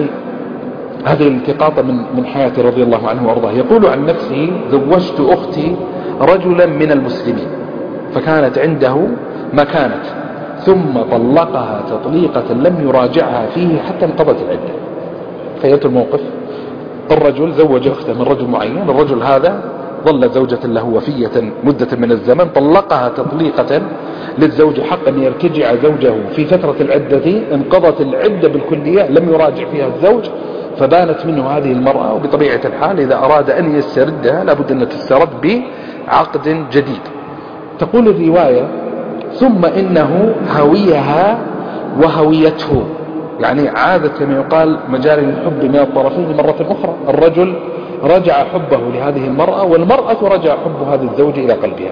هذه الالتقاطة من حياته رضي الله عنه وأرضاه. يقول عن نفسه: زوجت أختي رجلا من المسلمين فكانت عنده ما كانت، ثم طلقها تطليقة لم يراجعها فيه حتى انقضت العدة. تخيلت الموقف، الرجل زوج أخته من رجل معين، الرجل هذا ظل زوجة له وفية مدة من الزمن، طلقها تطليقة للزوج حق أن يرتجع زوجه في فترة العدة، انقضت العدة بالكلية لم يراجع فيها الزوج، فبانت منه هذه المرأة. وبطبيعة الحال إذا أراد أن يستردها لابد أن تسترد بعقد جديد. تقول الرواية: ثم إنه هويها وهويته، يعني عادت كما يقال مجاري الحب من الطرفين مرة أخرى. الرجل رجع حبه لهذه المرأة، والمرأة رجع حب هذا الزوج إلى قلبها.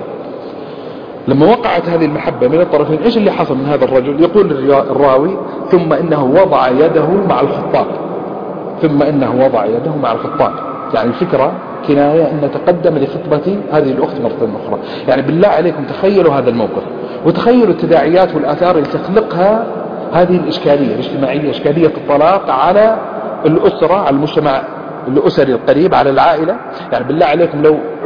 لما وقعت هذه المحبة من الطرفين، إيش اللي حصل من هذا الرجل؟ يقول الراوي: ثم إنه وضع يده مع الخطاب. ثم إنه وضع يده مع الخطاب، يعني الفكرة كناية أن تقدم لخطبة هذه الأخت مرة أخرى. يعني بالله عليكم تخيلوا هذا الموقف، وتخيلوا التداعيات والآثار اللي تخلقها هذه الإشكالية الاجتماعية، إشكالية الطلاق على الأسرة، على المجتمع الأسري القريب، على العائلة. يعني بالله عليكم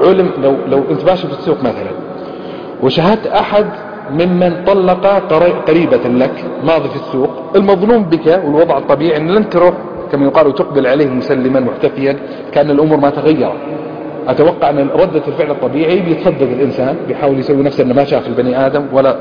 لو أنت ماشي في السوق مثلا وشاهدت أحد ممن طلق قريبة لك ماضي في السوق، المظلوم بك والوضع الطبيعي أن لن تروح كما يقال وتقبل عليه مسلما محتفيا كأن الأمور ما تغيرت. أتوقع أن ردة الفعل الطبيعي بيتصدق الإنسان، بيحاول يسوي نفسه أنه ما شاف البني آدم ولا.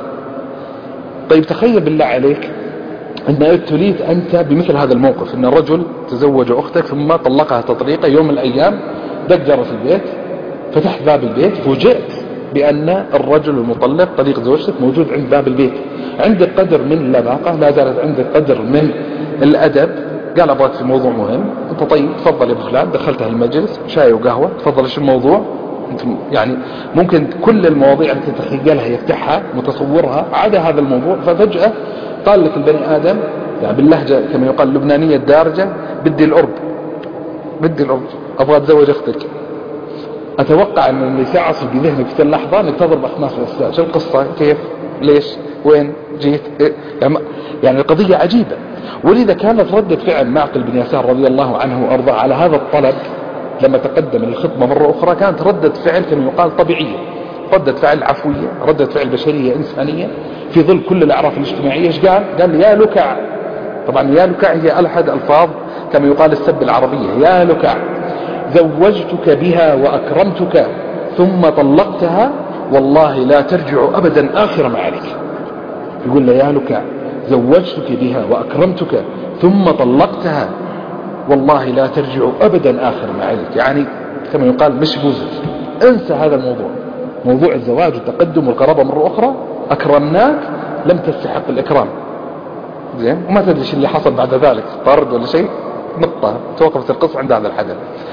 طيب تخيل بالله عليك أن ابتليت أنت بمثل هذا الموقف، أن الرجل تزوج أختك ثم طلقها تطليقة، يوم من الأيام دق جرس البيت، فتحت باب البيت، فوجئت بأن الرجل المطلق طليق زوجتك موجود عند باب البيت. عندك قدر من اللباقة، لا زالت عندك قدر من الأدب، قال أبغاك في موضوع مهم. أنت طيب تفضل يا أبو فلان، دخلتها المجلس شاي وقهوة، تفضل إيش الموضوع؟ أنت يعني ممكن كل المواضيع اللي تتخيلها يفتحها متصورها عدا هذا الموضوع، ففجأة قال لك البني آدم يعني باللهجة كما يقال اللبنانية الدارجة: بدي الأرب، أبغى أتزوج أختك. أتوقع أن اللي سيعصر بذهنك في اللحظة أنك تضرب أخماس الأستاذ. شو القصة؟ كيف؟ ليش؟ وين؟ جيت؟ يعني القضية عجيبة. ولذا كانت ردة فعل معقل بن يسار رضي الله عنه وأرضاه على هذا الطلب لما تقدم للخطبة مرة أخرى كانت ردة فعل كما يقال طبيعية، ردة فعل عفوية، ردة فعل بشرية إنسانية في ظل كل الأعراف الاجتماعية. إيش قال؟ قال: يا لكع. طبعا يا لكع هي أحد ألفاظ كما يقال السب العربية. يا لكع، زوجتك بها وأكرمتك ثم طلقتها، والله لا ترجع أبدا آخر ما عليك. يقول له: يا لكع، زوجتك بها وأكرمتك ثم طلقتها، والله لا ترجع أبدا آخر ما عليك. يعني كما يقال مش بوزك، انسى هذا الموضوع، موضوع الزواج والتقدم والقرابة مرة أخرى. أكرمناك، لم تستحق الإكرام، زين، وما تدري ايش اللي حصل بعد ذلك، طرد ولا شيء، نقطة، توقفت القصة عند هذا الحدث.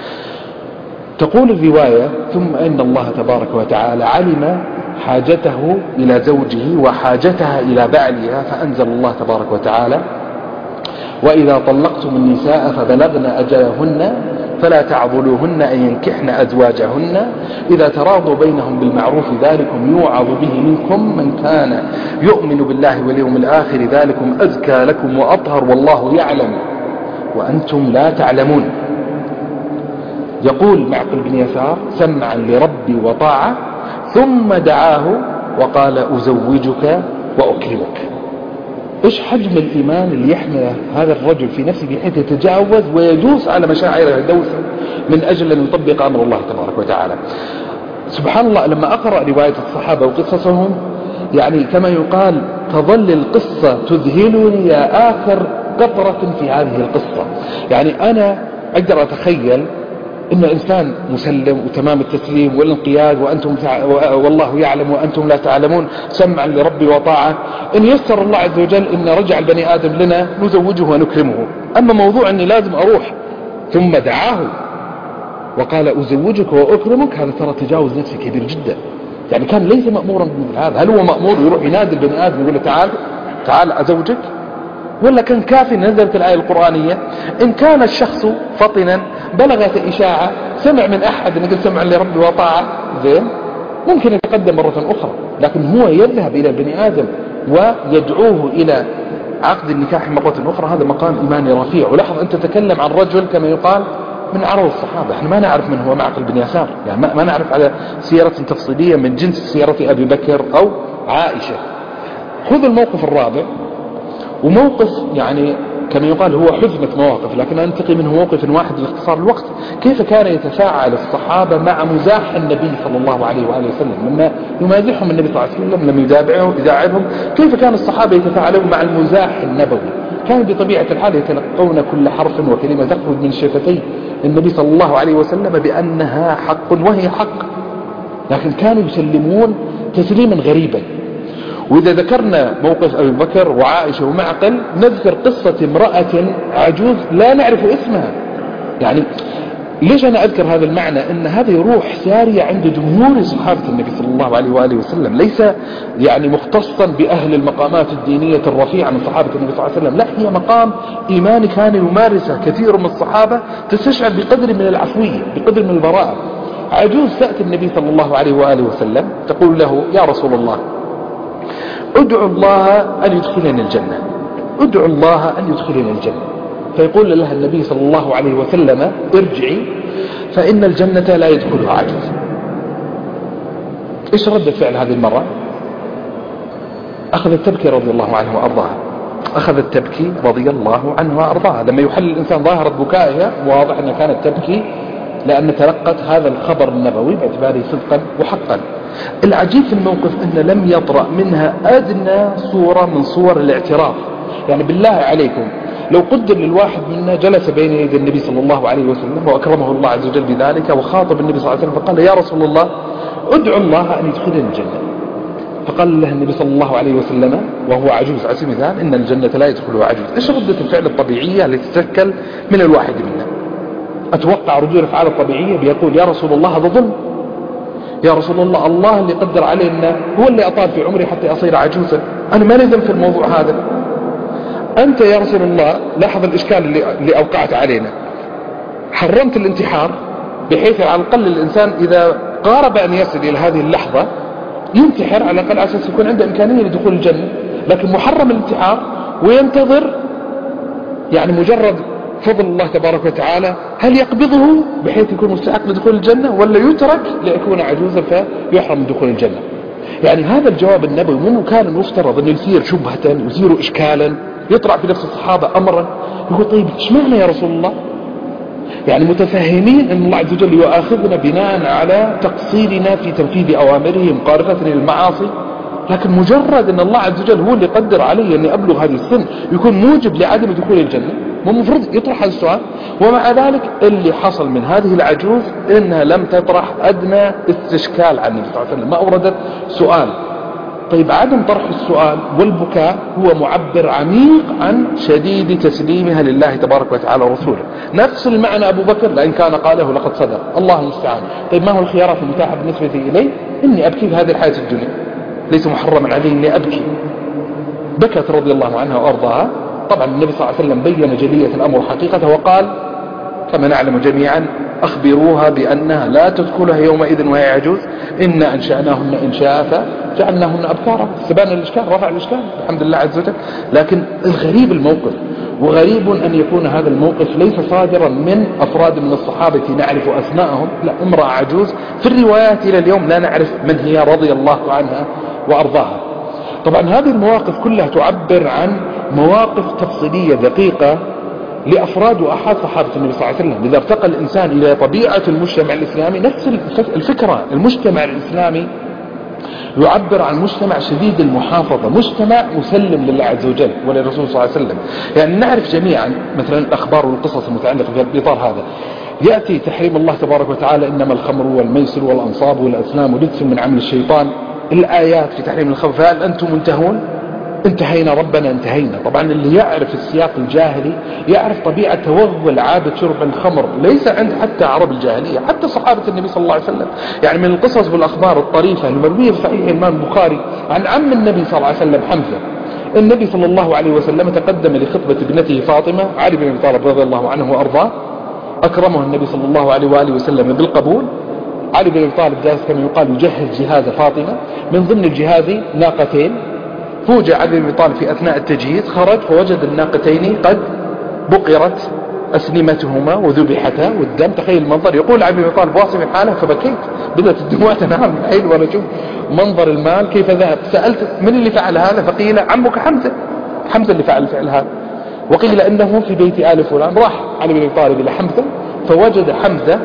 تقول الرواية: ثم إن الله تبارك وتعالى علم حاجته إلى زوجه وحاجتها إلى بعلها، فأنزل الله تبارك وتعالى: وإذا طلقتم النساء فبلغن أجلهن فلا تعضلوهن أن ينكحن أزواجهن إذا تراضوا بينهم بالمعروف، ذلكم يوعظ به منكم من كان يؤمن بالله واليوم الآخر، ذلكم أزكى لكم وأطهر، والله يعلم وأنتم لا تعلمون. يقول معقل بن يسار: سمعا لربي وطاعة، ثم دعاه وقال: أزوجك وأكرمك. إيش حجم الإيمان اللي يحمل هذا الرجل في نفسه بحيث يتجاوز ويدوس على مشاعره الدوسة من أجل أن يطبق أمر الله تبارك وتعالى. سبحان الله، لما أقرأ رواية الصحابة وقصصهم يعني كما يقال تظل القصة تذهلني يا آخر قطرة في هذه القصة. يعني أنا أقدر أتخيل إن إنسان مسلم وتمام التسليم والانقياد، وأنتم والله يعلم وأنتم لا تعلمون، سمعا لربي وطاعة، إن يسر الله عز وجل إن رجع البني آدم لنا نزوجه ونكرمه. أما موضوع أني لازم أروح ثم دعاه وقال أزوجك وأكرمك، هذا ترى تجاوز نفسي كبير جدا. يعني كان ليس مأمورا بمثل هذا. هل هو مأمور يروح ينادي البني آدم يقول له تعال أزوجك؟ ولا كان كافي نزلت الآية القرآنية؟ إن كان الشخص فطنا بلغت إشاعة سمع من أحد نقول سمع لربي وطاعة زين ممكن يتقدم مرة أخرى، لكن هو يذهب إلى البني آدم ويدعوه إلى عقد النكاح مرة أخرى، هذا مقام إيماني رفيع. ولاحظ أنت تتكلم عن رجل كما يقال من عرض الصحابة، احنا ما نعرف من هو معقل بن يسار، يعني ما نعرف على سيرة تفصيلية من جنس سيرة أبي بكر أو عائشة. خذ الموقف الرابع، وموقف يعني كما يقال هو حزمة مواقف، لكن أنتقي منه موقف واحد لاختصار الوقت. كيف كان يتفاعل الصحابة مع مزاح النبي صلى الله عليه وآله وسلم لما يمازحهم النبي صلى الله عليه وسلم، لما يداعبهم، كيف كان الصحابة يتفاعلون مع المزاح النبوي؟ كانوا بطبيعة الحال يتلقون كل حرف وكلمة تخرج من شفتي النبي صلى الله عليه وسلم بأنها حق وهي حق، لكن كانوا يسلمون تسليما غريبا. وإذا ذكرنا موقف أبي بكر وعائشة ومعقل نذكر قصة امرأة عجوز لا نعرف اسمها. يعني ليش أنا أذكر هذا المعنى؟ إن هذه روح سارية عند جمهور صحابة النبي صلى الله عليه وآله وسلم، ليس يعني مختصا بأهل المقامات الدينية الرفيعة من صحابة النبي صلى الله عليه وسلم، لا، هي مقام إيماني كان يمارسه كثير من الصحابة، تستشعر بقدر من العفوية، بقدر من البراءة. عجوز تأتي النبي صلى الله عليه وآله وسلم تقول له يا رسول الله ادعو الله أن يدخلني الجنة، ادعو الله أن يدخلني الجنة. فيقول لها النبي صلى الله عليه وسلم ارجعي فإن الجنة لا يدخلها عجوز. ايش ردة فعل هذه المرة؟ أخذت تبكي رضي الله عنه وأرضاها، أخذت تبكي رضي الله عنه وأرضاها. لما يحل الإنسان ظاهرة بكائها واضح أنها كانت تبكي لأن تلقت هذا الخبر النبوي باعتباره صدقا وحقا. العجيب في الموقف أن لم يطرأ منها أدنى صورة من صور الاعتراف. يعني بالله عليكم لو قدر للواحد منا جلس بين يدي النبي صلى الله عليه وسلم وأكرمه الله عز وجل بذلك وخاطب النبي صلى الله عليه وسلم فقال يا رسول الله ادعو الله أن يدخلني الجنة، فقال له النبي صلى الله عليه وسلم وهو عجوز على سبيل المثال إن الجنة لا يدخلها عجوز. إيش ردة الفعل الطبيعية التي تتشكل من الواحد منا؟ أتوقع ردود الأفعال الطبيعية بيقول يا رسول الله هذا ظلم، يا رسول الله الله اللي قدر علينا هو اللي أطال في عمري حتى أصير عجوزا، أنا ما لزم في الموضوع هذا. أنت يا رسول الله لاحظ الإشكال اللي أوقعت علينا، حرمت الانتحار بحيث على الأقل الإنسان إذا قارب أن يصل إلى هذه اللحظة ينتحر على الأقل على أساس يكون عنده إمكانية لدخول الجنة، لكن محرم الانتحار وينتظر يعني مجرد فضل الله تبارك وتعالى هل يقبضه بحيث يكون مستحق لدخول الجنة ولا يترك ليكون عجوزا فيحرم من دخول الجنة. يعني هذا الجواب النبوي مو كان المفترض أن يثير شبهة يثير إشكالا يطرح في نفس الصحابة أمرا يقول طيب ايش معنى يا رسول الله؟ يعني متفهمين أن الله عز وجل يؤاخذنا بناء على تقصيرنا في تنفيذ أوامره مقارفتنا للمعاصي، لكن مجرد أن الله عز وجل هو اللي قدر علي أني أبلغ هذه السن يكون موجب لعدم دخول الجنة، مو مفروض يطرح هذا السؤال؟ ومع ذلك اللي حصل من هذه العجوز إنها لم تطرح أدنى استشكال عن النبي صلى الله عليه وسلم، ما أوردت سؤال. طيب عدم طرح السؤال والبكاء هو معبر عميق عن شديد تسليمها لله تبارك وتعالى ورسوله. نفس المعنى أبو بكر لأن كان قاله لقد صدق، الله المستعان. طيب ما هو الخيارات المتاحة بالنسبة إلي؟ إني أبكي في هذه الحياة الدنيا، ليس محرما علي إني أبكي. بكت رضي الله عنها وأرضاها. طبعا النبي صلى الله عليه وسلم بين جلية الأمر حقيقته وقال كما نعلم جميعا أخبروها بأنها لا تدخلها يومئذ وهي عجوز إنا أنشأناهن إنشاء فجعلناهن أبكارا. استبان الإشكال، رفع الإشكال الحمد لله عز وجل. لكن الغريب الموقف، وغريب أن يكون هذا الموقف ليس صادرا من أفراد من الصحابة نعرف أسماءهم، لا، امرأة عجوز في الروايات إلى اليوم لا نعرف من هي رضي الله عنها وأرضاها. طبعا هذه المواقف كلها تعبر عن مواقف تفصيلية دقيقة لأفراد وأحد صحابة النبي صلى الله عليه وسلم. إذا ارتقى الإنسان إلى طبيعة المجتمع الإسلامي نفس الفكرة، المجتمع الإسلامي يعبر عن مجتمع شديد المحافظة، مجتمع مسلم لله عز وجل وللرسول صلى الله عليه وسلم. يعني نعرف جميعا مثلا الأخبار والقصص المتعلقة بالإطار هذا يأتي تحريم الله تبارك وتعالى إنما الخمر والميسر والأنصاب والأزلام رجس من عمل الشيطان، الآيات في تحريم الخمر فهل أنتم منتهون؟ انتهينا ربنا انتهينا. طبعا اللي يعرف السياق الجاهلي يعرف طبيعة توغل عادة شرب الخمر ليس عند حتى عرب الجاهلية، حتى صحابة النبي صلى الله عليه وسلم. يعني من القصص والأخبار الطريفة المروية في صحيح الإمام البخاري عن عم النبي صلى الله عليه وسلم حمزة. النبي صلى الله عليه وسلم تقدم لخطبة ابنته فاطمة، علي بن أبي طالب رضي الله عنه وأرضاه، أكرمه النبي صلى الله عليه وآله وسلم بالقبول. علي بن أبي طالب جالس كما يقال يجهز جهاز فاطمة، من ضمن الجهاز ناقتين. فوجئ علي بن أبي طالب في أثناء التجهيز، خرج فوجد الناقتين قد بقرت أسنمتهما وذبحتا والدم. تخيل المنظر. يقول علي بن أبي طالب واصف حاله فبكيت، بدأت الدموع تنهال من العين وأنا أشوف منظر المال كيف ذهب. سألت من اللي فعل هذا؟ فقيل عمك حمزة، حمزة اللي فعل هذا. وقيل إنه في بيت آل فلان. راح علي بن أبي طالب إلى حمزة فوجد حمزة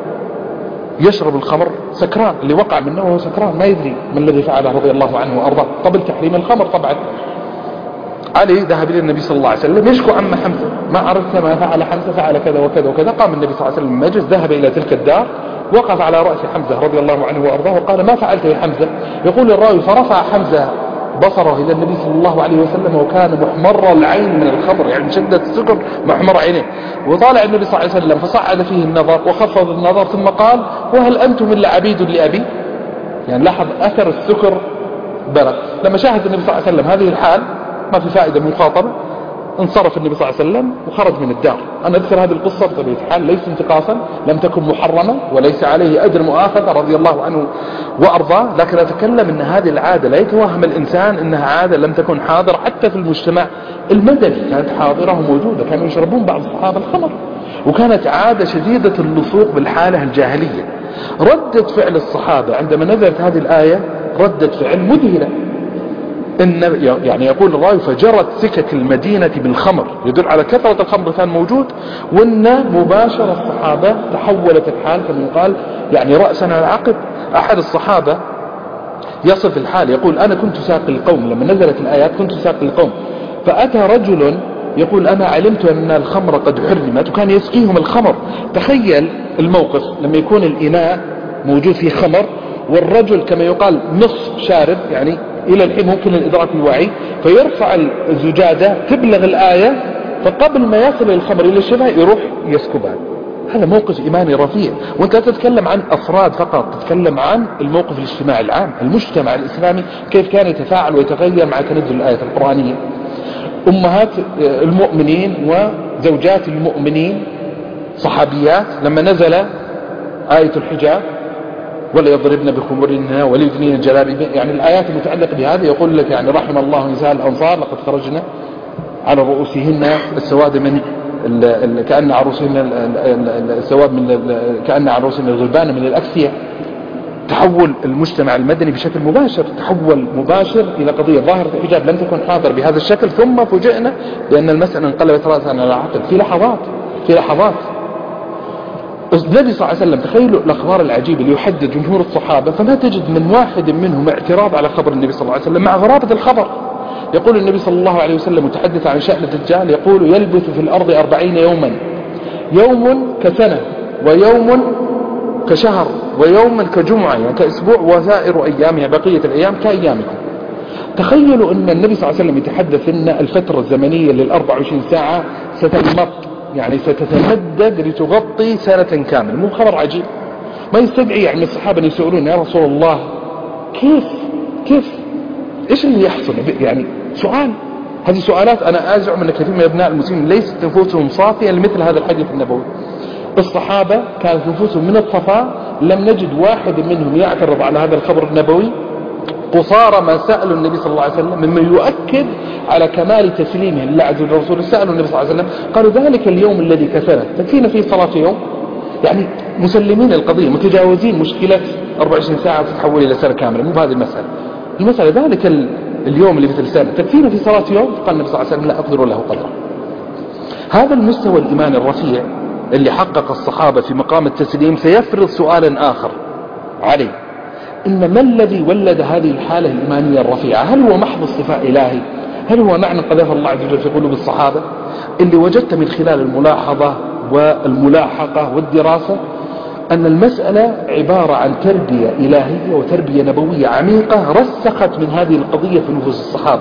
يشرب الخمر سكران، اللي وقع منه وهو سكران ما يدري ما الذي فعله رضي الله عنه وأرضاه قبل تحريم الخمر. طبعا علي ذهب إلى النبي صلى الله عليه وسلم يشكو عم حمزة، ما عرفت ما فعل حمزة، فعل كذا وكذا وكذا. قام النبي صلى الله عليه وسلم من المجلس، ذهب إلى تلك الدار، وقف على رأس حمزة رضي الله عنه وأرضاه وقال ما فعلت يا حمزة؟ يقول الراوي فرفع حمزة بصره إلى النبي صلى الله عليه وسلم وكان محمر العين من الخمر، يعني شدة السكر محمر عينيه. وطالع النبي صلى الله عليه وسلم فصعد فيه النظر وخفض النظر ثم قال وهل أنتم إلا عبيد لأبي؟ يعني لاحظ أثر السكر بلغ. لما شاهد النبي صلى الله عليه وسلم هذه الحال ما في فائدة من مخاطبة، انصرف النبي صلى الله عليه وسلم وخرج من الدار. أنا أذكر هذه القصة بطبيعة الحال ليس انتقاصا، لم تكن محرمة وليس عليه أجر مؤاخذة رضي الله عنه وأرضاه، لكن أتكلم أن هذه العادة لا يتوهم الإنسان أنها عادة لم تكن حاضرة حتى في المجتمع المدني، كانت حاضرة وموجودة. كانوا يشربون بعض الصحابة الخمر، وكانت عادة شديدة اللصوق بالحالة الجاهلية. ردة فعل الصحابة عندما نزلت هذه الآية ردة فعل مذهلة. يعني يقول الراوي فجرت سكك المدينة بالخمر، يدل على كثرة الخمر كان موجود، وأن مباشرة الصحابة تحولت الحال كما يقال يعني رأسا على عقب. أحد الصحابة يصف الحال يقول أنا كنت ساقي القوم لما نزلت الآيات، كنت ساقي القوم فأتى رجل يقول أنا علمت أن الخمر قد حرمت، وكان يسقيهم الخمر. تخيل الموقف لما يكون الإناء موجود فيه خمر والرجل كما يقال نصف شارب، يعني إلى الحين ممكن الإدراك الوعي، فيرفع الزجاجة تبلغ الآية، فقبل ما يصل الخمر إلى الشبه يروح يسكبها. هذا موقف إيماني رفيع. وانت تتكلم عن أفراد فقط، تتكلم عن الموقف الاجتماعي العام، المجتمع الإسلامي كيف كان يتفاعل ويتغير مع تنزل الآية القرآنية. أمهات المؤمنين وزوجات المؤمنين صحابيات لما نزل آية الحجاب ولا يضربن بخمرهن ولا يدنين الجلابيب، يعني الآيات المتعلقة بهذا يقول لك يعني رحم الله نساء الأنصار لقد خرجنا على رؤوسهن السواد من كأن عروسهن السواد من كأن عروسهن الغلبان من الأكسية. تحول المجتمع المدني بشكل مباشر، تحول مباشر إلى قضية ظاهرة الحجاب لم تكن حاضر بهذا الشكل، ثم فوجئنا بأن المسألة انقلبت رأسا على عقب في لحظات. النبي صلى الله عليه وسلم تخيلوا الأخبار العجيبة اللي يحدد جمهور الصحابة، فما تجد من واحد منهم اعتراض على خبر النبي صلى الله عليه وسلم مع غرابة الخبر. يقول النبي صلى الله عليه وسلم متحدث عن شأن الدجال يقول يلبث في الأرض 40 يوما، يوم كسنة ويوم كشهر ويوم كجمعة، يعني كأسبوع، وسائر أيامها بقية الأيام كأيامكم. تخيلوا أن النبي صلى الله عليه وسلم يتحدث أن الفترة الزمنية لل24 ساعة ستنمط، يعني ستتمدد لتغطي سنة كاملة. مو خبر عجيب ما يستدعي يعني الصحابة يسألون يا رسول الله كيف إيش اللي يحصل؟ يعني سؤال، هذه سؤالات أنا أزعم أن كثير من أبناء المسلمين ليست نفوسهم صافية لمثل هذا الحديث النبوي. الصحابة كانت نفوسهم من الصفاء، لم نجد واحد منهم يعترض على هذا الخبر النبوي قصارى ما سألوا النبي صلى الله عليه وسلم، مما يؤكد على كمال تسليمه لله عز وجل ورسوله. سألوا النبي صلى الله عليه وسلم قالوا ذلك اليوم الذي كسرت تكفينا فيه صلاة يوم، يعني مسلمين القضية، متجاوزين مشكلة 24 ساعة تتحول إلى سنة كاملة. مو بهذه المسألة ذلك اليوم اللي مثل سنة تكفينا في صلاة يوم. قال النبي صلى الله عليه وسلم لا أقدر له قدره. هذا المستوى الإيمان الرفيع اللي حقق الصحابة في مقام التسليم سيفرض سؤالا آخر عليه، إن ما الذي ولد هذه الحالة الإيمانية الرفيعة؟ هل هو محض اصطفاء إلهي؟ هل هو معنى قذف الله عز وجل في قلوب الصحابة؟ اللي وجدت من خلال الملاحظة والملاحقة والدراسة أن المسألة عبارة عن تربية إلهية وتربية نبوية عميقة رسخت من هذه القضية في نفوس الصحابة.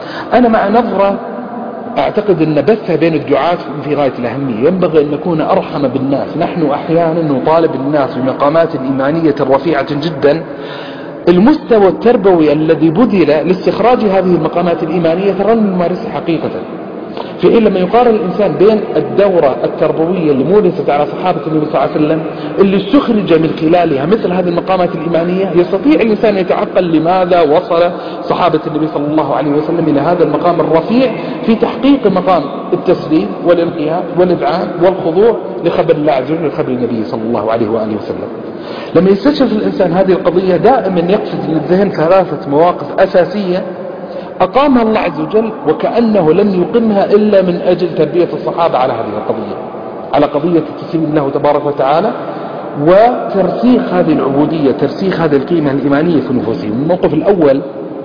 أنا مع نظرة أعتقد أن بثها بين الدعاة في غاية الأهمية. ينبغي أن نكون أرحم بالناس. نحن أحيانا نطالب الناس بمقامات إيمانية رفيعة جدا. المستوى التربوي الذي بذل لاستخراج هذه المقامات الإيمانية ترى نمارسها حقيقة، في حين لما يقارن الإنسان بين الدورة التربوية اللي مورست على صحابة النبي صلى الله عليه وسلم اللي استخرج من خلالها مثل هذه المقامات الإيمانية، يستطيع الإنسان أن يتعقل لماذا وصل صحابة النبي صلى الله عليه وسلم إلى هذا المقام الرفيع في تحقيق مقام التسليم والانقياد والإذعان والخضوع لخبر الله عز وجل وخبر النبي صلى الله عليه وآله وسلم. لما يستشف الإنسان هذه القضية دائما يقصد للذهن ثلاثة مواقف أساسية أقامها الله عز وجل وكأنه لم يقمها إلا من أجل تربية الصحابة على هذه القضية، على قضية التسليم له تبارك وتعالى وترسيخ هذه العبودية، ترسيخ هذه القيمة الإيمانية في نفوسهم. الموقف الأول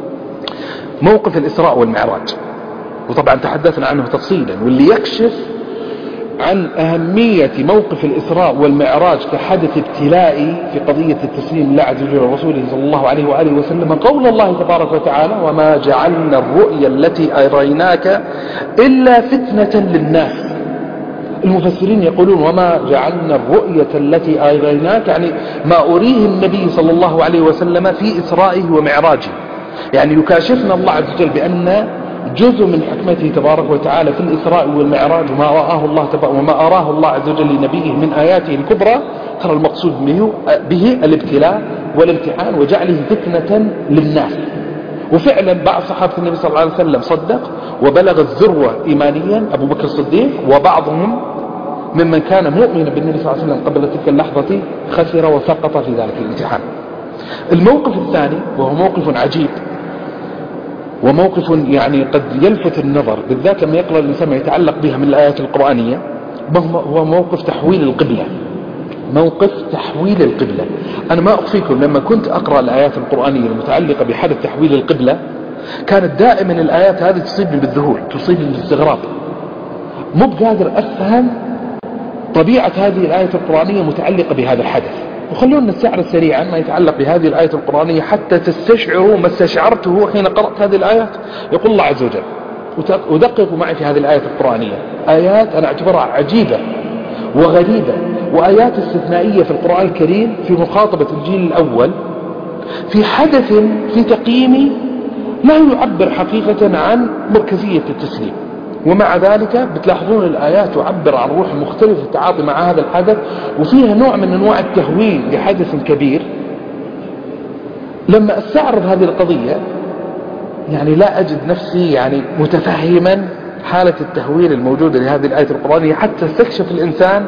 موقف الإسراء والمعراج، وطبعا تحدثنا عنه تفصيلا، واللي يكشف عن أهمية موقف الإسراء والمعراج كحدث ابتلائي في قضية التسليم لله عز وجل ورسوله صلى الله عليه وآله وسلم قول الله تبارك وتعالى: وما جعلنا الرؤيا التي أريناك إلا فتنة للناس. المفسرين يقولون وما جعلنا الرؤية التي أريناك يعني ما أريه النبي صلى الله عليه وسلم في إسرائه ومعراجه، يعني يكاشفنا الله عز وجل بأن جزء من حكمته تبارك وتعالى في الإسراء والمعراج وما أراه الله عز وجل لنبيه من آياته الكبرى، ترى المقصود به الابتلاء والامتحان وجعله فتنة للناس. وفعلا بعض صحابة النبي صلى الله عليه وسلم صدق وبلغ الذروة إيمانيا أبو بكر الصديق، وبعضهم ممن كان مؤمنا بالنبي صلى الله عليه وسلم قبل تلك اللحظة خسر وسقط في ذلك الامتحان. الموقف الثاني وهو موقف عجيب وموقف يعني قد يلفت النظر بالذات لما يقرأ الإنسان ما يتعلق بها من الآيات القرآنية، هو موقف تحويل القبلة. موقف تحويل القبلة. أنا ما أخفيكم لما كنت أقرأ الآيات القرآنية المتعلقة بحدث تحويل القبلة كانت دائما الآيات هذه تصيبني بالذهول، تصيبني بالاستغراب، مو بقادر أفهم طبيعة هذه الآية القرآنية متعلقة بهذا الحدث. وخلونا نستعرض سريعا ما يتعلق بهذه الآية القرآنية حتى تستشعروا ما استشعرته حين قرأت هذه الآيات. يقول الله عز وجل ودققوا معي في هذه الآية القرآنية، آيات أنا أعتبرها عجيبة وغريبة وآيات استثنائية في القرآن الكريم في مخاطبة الجيل الأول في حدث في تقييمي لا يعبر حقيقة عن مركزية التسليم، ومع ذلك بتلاحظون الآيات تعبر عن روح مختلف في التعاطي مع هذا الحدث وفيها نوع من أنواع التهويل لحدث كبير. لما استعرض هذه القضية يعني لا أجد نفسي يعني متفهما حالة التهويل الموجودة لهذه الآية القرآنية حتى استكشف الإنسان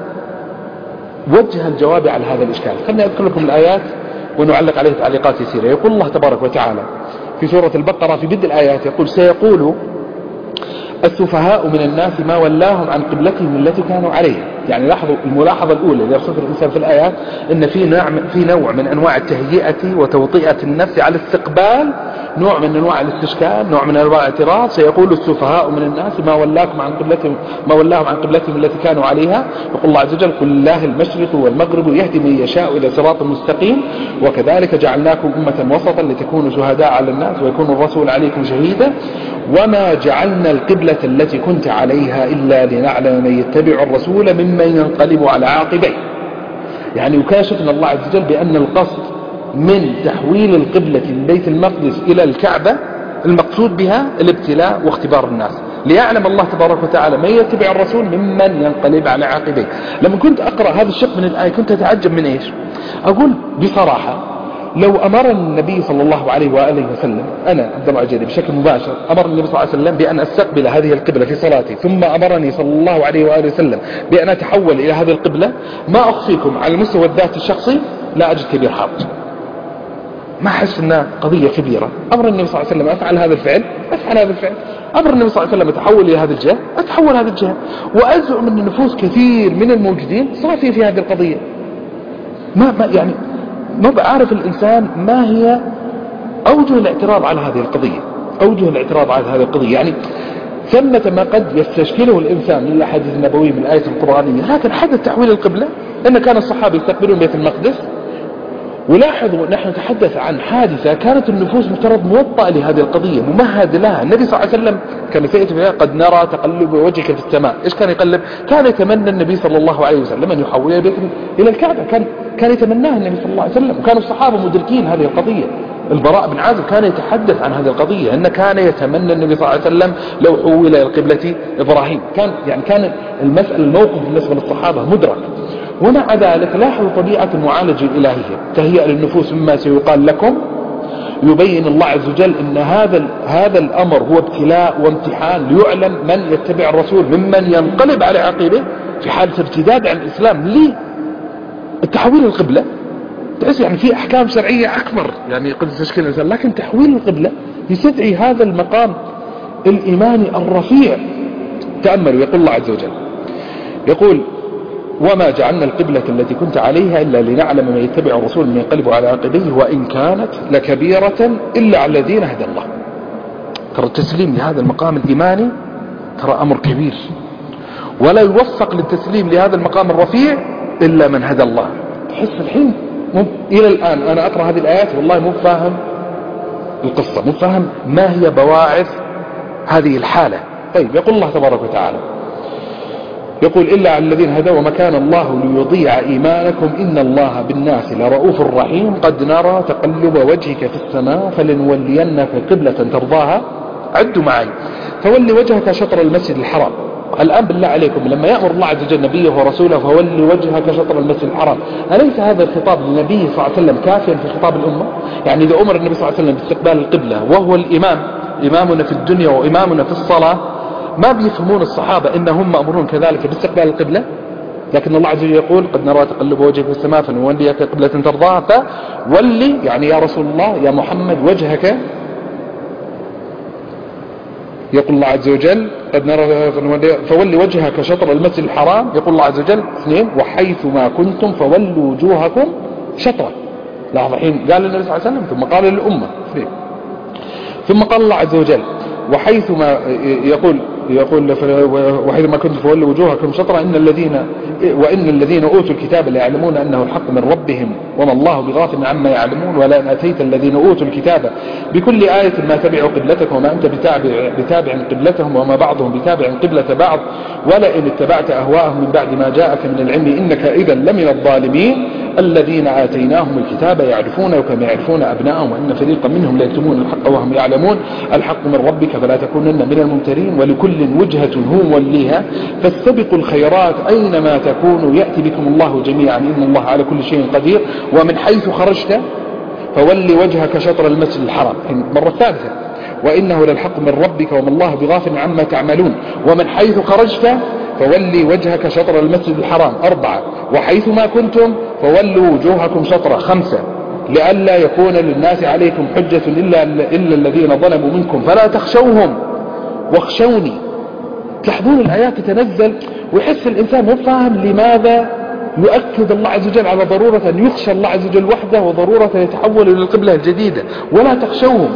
وجه الجواب على هذا الإشكال. خلني أذكر لكم الآيات ونعلق عليه تعليقات يسيرة. يقول الله تبارك وتعالى في سورة البقرة في بدء الآيات يقول: سيقول السفهاء من الناس ما ولاهم عن قبلتهم التي كانوا عليها. يعني لاحظوا الملاحظة الأولى اللي يقصدها الإنسان في الآيات إن في نوع من أنواع التهيئة وتوطئة النفس على استقبال نوع من أنواع الاستشكال، نوع من أنواع الاعتراض. سيقول السفهاء من الناس ما ولاهم عن قبلتهم التي كانوا عليها. يقول الله عز وجل: قل الله المشرق والمغرب يهدي من يشاء إلى صراط مستقيم وكذلك جعلناكم أمة وسطا لتكونوا شهداء على الناس ويكون الرسول عليكم شهيدا وما جعلنا القبلة التي كنت عليها إلا لنعلم من يتبع الرسول ممن ينقلب على عاقبيه. يعني يكاشفنا الله عز وجل بأن القصد من تحويل القبلة من بيت المقدس إلى الكعبة المقصود بها الابتلاء واختبار الناس، ليعلم الله تبارك وتعالى من يتبع الرسول ممن ينقلب على عاقبيه. لما كنت أقرأ هذا الشق من الآية كنت أتعجب من إيش؟ أقول بصراحة لو أمر النبي صلى الله عليه وآله وسلم، أنا عبد الله الجدي بشكل مباشر أمر النبي صلى الله عليه وسلم بأن أستقبل هذه القبلة في صلاتي، ثم أمرني صلى الله عليه وآله وسلم بأن أتحول إلى هذه القبلة، ما أخفيكم على المستوى الذات الشخصي لا أجد كبير حرج، ما أحس أنها قضية كبيرة. أمر النبي صلى الله عليه وسلم أفعل هذا الفعل أفعل هذا الفعل، أمر النبي صلى الله عليه وسلم أتحول إلى هذه الجهة أتحول هذه الجهة. وأزعم أن نفوس كثير من الموجودين صافية في هذه القضية. ما بعرف الإنسان ما هي أوجه الاعتراض على هذه القضية، أوجه الاعتراض على هذه القضية. يعني ثمة ما قد يستشكله الإنسان من الحديث النبوي من الآية القرآنية، لكن حدث تحويل القبلة أن كان الصحابة يستقبلون بيت المقدس ولاحظوا نحن نتحدث عن حادثة كانت النفوس مفترض موطأة لهذه القضية، ممهد لها. النبي صلى الله عليه وسلم كما سيأتي فيها قد نرى تقلب وجهك في السماء. إيش كان يقلب؟ كان يتمنى النبي صلى الله عليه وسلم أن يحول بيته إلى الكعبة، كان يتمناها النبي صلى الله عليه وسلم، وكانوا الصحابة مدركين هذه القضية. البراء بن عازب كان يتحدث عن هذه القضية، أن كان يتمنى النبي صلى الله عليه وسلم لو حول إلى القبلة إبراهيم. كان الموقف بالنسبة للصحابة مدرك. ومع ذلك لاحظوا طبيعة المعالجة الإلهية، تهيئة للنفوس مما سيقال لكم. يبين الله عز وجل أن هذا الأمر هو ابتلاء وامتحان ليعلم من يتبع الرسول ممن ينقلب على عقيده في حالة ارتداد عن الإسلام. ليه التحويل القبلة؟ تحس يعني في أحكام شرعية أكبر يعني قد تشكيل الإنسان، لكن تحويل القبلة يستدعي هذا المقام الإيماني الرفيع. تأملوا يقول الله عز وجل، يقول: وما جعلنا القبلة التي كنت عليها إلا لنعلم من يتبع الرسول من ينقلب على عقبيه وإن كانت لكبيرة إلا على الذين هدى الله. ترى التسليم لهذا المقام الإيماني ترى أمر كبير، ولا يوفق للتسليم لهذا المقام الرفيع إلا من هدى الله. تحس الحين إلى الآن أنا أقرأ هذه الآيات والله مو فاهم القصة، مو فاهم ما هي بواعث هذه الحالة. طيب يقول الله تبارك وتعالى، يقول: إلا على الذين هدوا وما كان الله ليضيع إيمانكم إن الله بالناس لرؤوف رحيم قد نرى تقلب وجهك في السماء فلنولينك قبلة ترضاها. عدوا معي: فولي وجهك شطر المسجد الحرام. الآن بالله عليكم لما يأمر الله عز وجل نبيه ورسوله فولي وجهك شطر المسجد الحرام، أليس هذا الخطاب للنبي صلى الله عليه وسلم كافيا في خطاب الأمة؟ يعني إذا أمر النبي صلى الله عليه وسلم باستقبال القبلة وهو الإمام، إمامنا في الدنيا وإمامنا في الصلاة، ما بيفهمون الصحابة إنهم مأمورون كذلك باستقبال القبلة؟ لكن الله عز وجل يقول: قد نرى تقلب وجهك في السماء فنوليك قبلة ترضاها. فولي يعني يا رسول الله يا محمد وجهك، يقول الله عز وجل: قد نرى فولي وجهك شطر المسجد الحرام. يقول الله عز وجل: 2: وحيث ما كنتم فولوا وجوهكم شطرة. لاحظ الحين قال النبي صلى الله عليه وسلم ثم قال للأمة، ثم قال الله عز وجل: وحيث ما يقول وحيث ما كنتم فولوا وجوهكم شطرة وإن الذين أوتوا الكتاب لا يعلمون أنه الحق من ربهم وما الله بغافل عما يعلمون ولئن أتيت الذين أوتوا الكتاب بكل آية ما تبعوا قبلتك وما أنت بتابع قبلتهم وما بعضهم بتابع قبلة بعض ولئن اتبعت أهواءهم من بعد ما جاءك من العلم إنك إذا لمن الظالمين الذين آتيناهم الكتاب يعرفونه كما يعرفون أبناءهم وإن فريقا منهم لا يكتمون الحق وهم يعلمون الحق من ربك فلا تكونن من الممترين ولكل وجهة هو وليها فاستبقوا الخيرات أينما تكونوا يأتي بكم الله جميعا إن الله على كل شيء قدير ومن حيث خرجت فولي وجهك شطر المسجد الحرام. مرة ثالثة: وإنه للحق من ربك وما الله بغافل عما تعملون ومن حيث خرجت فولي وجهك شطر المسجد الحرام. 4: وحيث ما كنتم فولوا وجوهكم شطرة. 5: لئلا يكون للناس عليكم حجة إلا الذين ظلموا منكم فلا تخشوهم واخشوني. تلاحظون الآيات تتنزل ويحس الإنسان مو فاهم لماذا يؤكد الله عز وجل على ضرورة أن يخشى الله عز وجل وحده وضرورة أن يتحولوا إلى القبلة الجديدة ولا تخشوهم.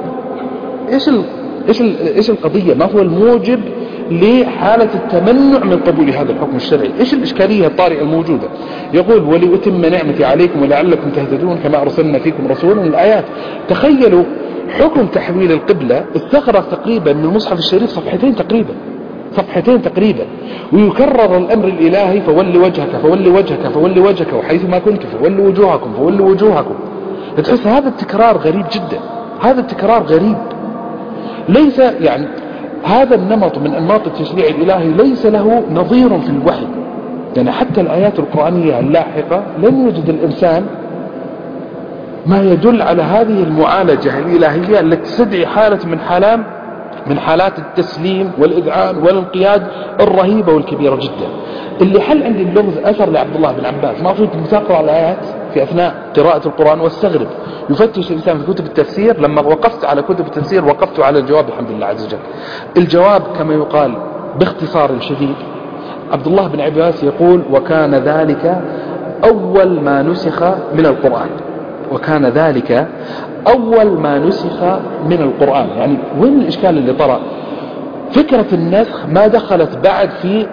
إيش القضية؟ ما هو الموجب لحالة التمنع من قبول هذا الحكم الشرعي؟ إيش الإشكالية الطارئة الموجودة؟ يقول: ولأتم نعمتي عليكم ولعلكم تهتدون كما أرسلنا فيكم رسولا. الآيات تخيلوا حكم تحويل القبلة استغرق تقريبا من المصحف الشريف صفحتين تقريبا ويكرر الأمر الإلهي: فولي وجهك فولي وجهك فولي وجهك وحيث ما كنتم فولوا وجوهكم فولوا وجوهكم. تحس هذا التكرار غريب جدا، هذا التكرار غريب. ليس يعني هذا النمط من أنماط التشريع الإلهي ليس له نظير في الوحي. يعني حتى الآيات القرآنية اللاحقة لن يجد الإنسان ما يدل على هذه المعالجة الإلهية التي تستدعي حالة من حالات التسليم والإذعان والانقياد الرهيبة والكبيرة جدا. اللي حل عندي اللغز أثر لعبد الله بن عباس. ما فيك تقرأ الآيات في أثناء قراءة القرآن واستغرب. يفتش الإنسان في كتب التفسير. لما وقفت على كتب التفسير وقفت على الجواب الحمد لله عز وجل. الجواب كما يقال باختصار شديد: عبد الله بن عباس يقول: وكان ذلك أول ما نسخ من القرآن. وكان ذلك أول ما نسخ من القرآن. يعني وين الإشكال اللي طرأ؟ فكرة النسخ ما دخلت بعد في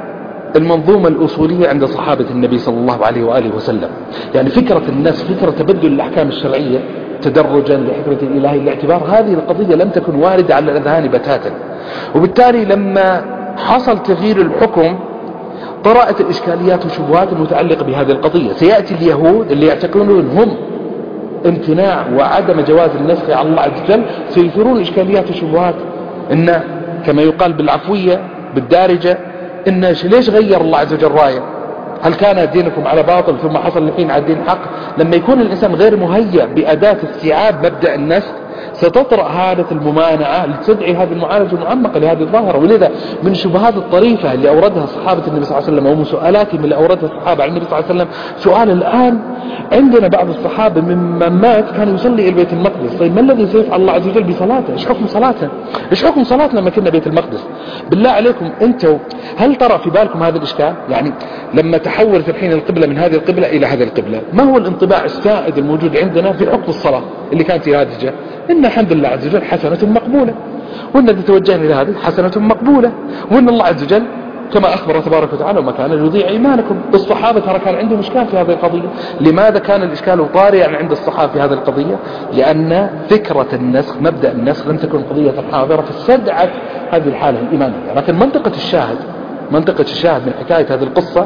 المنظومة الأصولية عند صحابة النبي صلى الله عليه وآله وسلم. يعني فكرة النسخ، فكرة تبدل الأحكام الشرعية تدرجا لحكمة الإلهي الاعتبار، هذه القضية لم تكن واردة على الأذهان بتاتا، وبالتالي لما حصل تغيير الحكم طرأت الإشكاليات والشبهات المتعلقة بهذه القضية. سيأتي اليهود اللي يعتقدون هم امتناع وعدم جواز النسخ على الله عز وجل، سيثيرون إشكاليات والشبهات، إن كما يقال بالعفوية بالدارجة، إن ليش غير الله عز وجل رايه؟ هل كان دينكم على باطل ثم حصل الحين على الدين حق؟ لما يكون الإنسان غير مهيأ بأداة استيعاب مبدأ النسخ ستطرأ هذه الممانعة لتدعي هذه المعالجة المعمقة لهذه الظاهرة. ولذا من الشبهات الطريفة اللي أوردها صحابة النبي صلى الله عليه وسلم ومن سؤالاتهم اللي أوردها الصحابة عن النبي صلى الله عليه وسلم سؤال الآن عندنا بعض الصحابة ممن مات كان يصلي إلى بيت المقدس. طيب ما الذي سيفعل الله عز وجل بصلاته؟ إيش حكم صلاته؟ إيش حكم صلاتنا لما كنا بيت المقدس؟ بالله عليكم أنتوا هل ترى في بالكم هذا الإشكال؟ يعني لما تحولت الحين القبلة من هذه القبلة إلى هذه القبلة، ما هو الانطباع السائد الموجود عندنا في حكم الصلاة اللي كانت رادجة؟ إن الحمد لله عز وجل حسنة مقبولة، وإن الذي توجهنا إلى هذه حسنة مقبولة، وإن الله عز وجل كما أخبر تبارك وتعالى وما كان يضيع إيمانكم. الصحابة ترى كان عندهم إشكال في هذه القضية. لماذا كان الإشكال طارئا عند الصحابة في هذه القضية؟ لأن فكرة النسخ، مبدأ النسخ لم تكن قضية حاضرة فاستدعت هذه الحالة الإيمانية. لكن منطقة الشاهد من حكاية هذه القصة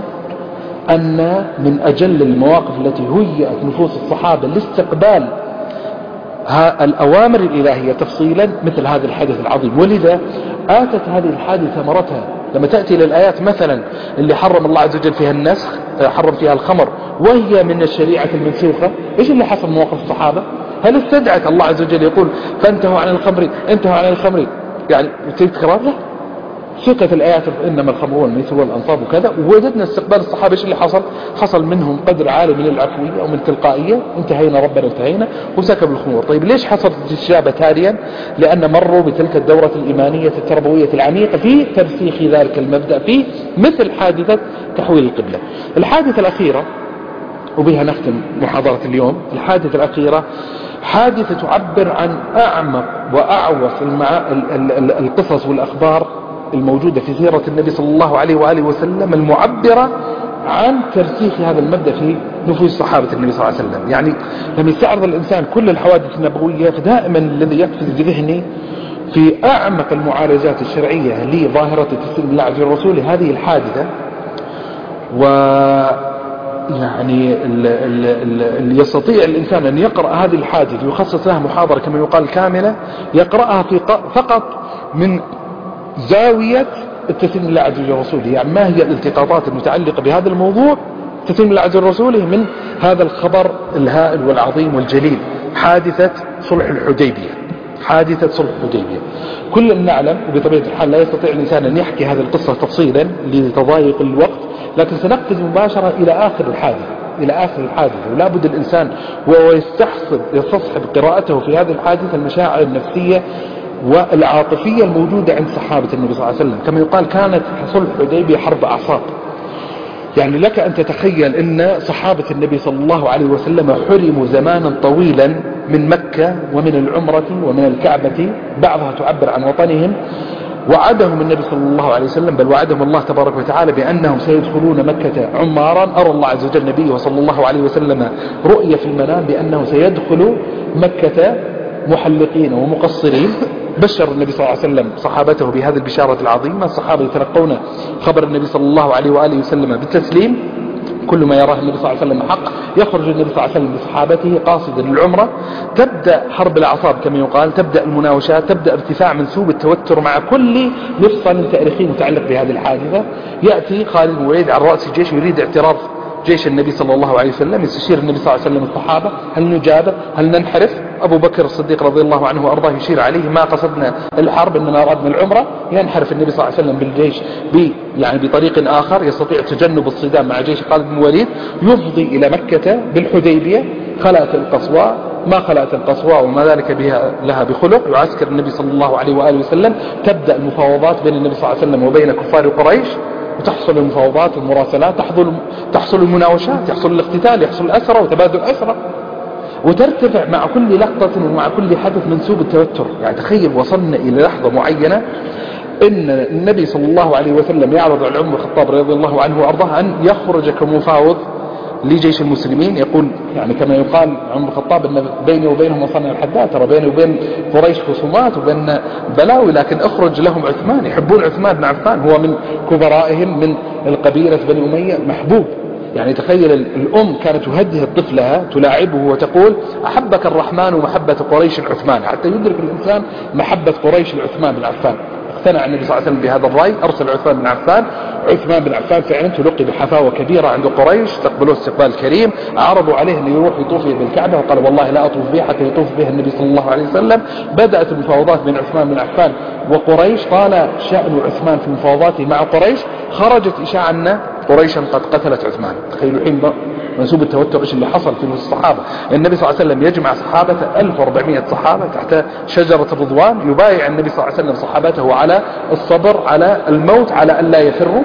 أن من أجل المواقف التي هيأت نفوس الصحابة لاستقبال الأوامر الإلهية تفصيلا مثل هذا الحدث العظيم. ولذا آتت هذه الحادثة ثمرتها لما تأتي للآيات مثلا اللي حرم الله عز وجل فيها النسخ، حرم فيها الخمر وهي من الشريعة المنسوخة. إيش اللي حصل مواقف الصحابة؟ هل استدعت الله عز وجل يقول فانتهوا عن الخمر يعني تكرار؟ لا، سقط الآيات إنما الخمر والميسر والأنصاب وكذا، ووجدنا استقبال الصحابة. إيش اللي حصل منهم قدر عالي من العفوية أو من التلقائية، انتهينا ربنا انتهينا وسكب الخمور. طيب ليش حصلت الاستجابة تاليا؟ لأن مروا بتلك الدورة الإيمانية التربوية العميقة في ترسيخ ذلك المبدأ في مثل حادثة تحويل القبلة. الحادثة الأخيرة وبها نختم محاضرة اليوم، الحادثة الأخيرة حادثة تعبر عن أعمق وأعوص القصص والأخبار الموجودة في سيرة النبي صلى الله عليه وآله وسلم المعبرة عن ترسيخ هذا المبدأ في نفوس صحابة النبي صلى الله عليه وسلم. يعني لما يستعرض الإنسان كل الحوادث النبوية فدائما الذي يقفز بذهني في أعمق المعالجات الشرعية لظاهرة تسليم الله عز وجل هذه الحادثة. ويعني اللي يستطيع الإنسان أن يقرأ هذه الحادثة ويخصص لها محاضرة كما يقال كاملة، يقرأها فقط من زاوية التسليم لله عز وجل ورسوله. يعني ما هي الالتقاطات المتعلقة بهذا الموضوع تسليم لله عز وجل ورسوله من هذا الخبر الهائل والعظيم والجليل، حادثة صلح الحديبية. كل نعلم وبطبيعة الحال لا يستطيع الإنسان أن يحكي هذه القصة تفصيلا لتضايق الوقت، لكن سنقفز مباشرة إلى آخر الحادثة. ولا بد الإنسان وهو يستصحب قراءته في هذه الحادثة المشاعر النفسية والعاطفية الموجودة عند صحابة النبي صلى الله عليه وسلم. كما يقال كانت صلح الحديبية حرب أعصاب. يعني لك أن تتخيل أن صحابة النبي صلى الله عليه وسلم حرموا زمانا طويلا من مكة ومن العمرة ومن الكعبة، بعضها تعبر عن وطنهم، وعدهم النبي صلى الله عليه وسلم، بل وعدهم الله تبارك وتعالى بأنهم سيدخلون مكة عمارا. أرى الله عز وجل نبيه صلى الله عليه وسلم رؤية في المنام بأنه سيدخل مكة محلقين ومقصرين. بشر النبي صلى الله عليه وسلم صحابته بهذه البشارة العظيمة. الصحابة يتلقون خبر النبي صلى الله عليه وآله وسلم بالتسليم، كل ما يراه النبي صلى الله عليه وسلم حق. يخرج النبي صلى الله عليه وسلم بصحابته قاصدا للعمرة. تبدأ حرب الأعصاب كما يقال، تبدأ المناوشات، تبدأ ارتفاع منسوب التوتر مع كل مفصل تاريخي متعلق بهذه الحادثة. يأتي خالد بن الوليد على رأس الجيش يريد اعتراض جيش النبي صلى الله عليه وسلم. يستشير النبي صلى الله عليه وسلم الصحابة، هل نجابه؟ هل ننحرف؟ أبو بكر الصديق رضي الله عنه وأرضاه يشير عليه، ما قصدنا الحرب إنما أرادنا العمرة. ينحرف النبي صلى الله عليه وسلم بالجيش بطريق آخر يستطيع تجنب الصدام مع جيش خالد بن الوليد، يفضي إلى مكة بالحديبية. خلأت القصواء ما خلأت القصواء وما ذلك لها بخلق. يعسكر النبي صلى الله عليه وآله وسلم. تبدأ المفاوضات بين النبي صلى الله عليه وسلم وبين كفار قريش، وتحصل المفاوضات والمراسلات، تحصل المناوشات، يحصل الاقتتال، يحصل الأسرى وتبادل الأسرى، وترتفع مع كل لقطة ومع كل حدث منسوب التوتر. يعني تخيل وصلنا إلى لحظة معينة إن النبي صلى الله عليه وسلم يعرض على عمر الخطاب رضي الله عنه وأرضاه أن يخرج كمفاوض لجيش المسلمين. يقول يعني كما يقال عمر الخطاب أن بيني وبينهم مصنع الحداد، ترى بيني وبين قريش خصومات وبين بلاوي، لكن اخرج لهم عثمان، يحبون عثمان بن عفان، هو من كبرائهم من القبيلة بني أمية، محبوب. يعني تخيل الأم كانت تهدد طفلها تلاعبه وتقول أحبك الرحمن ومحبة قريش عثمان، حتى يدرك الإنسان محبة قريش لعثمان بن عفان. اقتنع النبي صلى الله عليه وسلم بهذا الرأي، أرسل عثمان بن عفان. عثمان بن عفان فعلا تلقي بحفاوة كبيرة عند قريش، استقبلوه استقبال كريم، عرضوا عليه أن يروح يطوف بالكعبة، وقال والله لا أطوف به حتى يطوف به النبي صلى الله عليه وسلم. بدأت المفاوضات بين عثمان بن عفان وقريش. طال شأن عثمان في مفاوضاته مع قريش، خرجت إشاعة أن قريشا قد قتلت عثمان. تخيلوا الحين منسوب التوتر ايش اللي حصل في الصحابة. النبي صلى الله عليه وسلم يجمع صحابته 1400 صحابة تحت شجرة الرضوان، يبايع النبي صلى الله عليه وسلم صحابته على الصبر على الموت، على أن لا يفروا.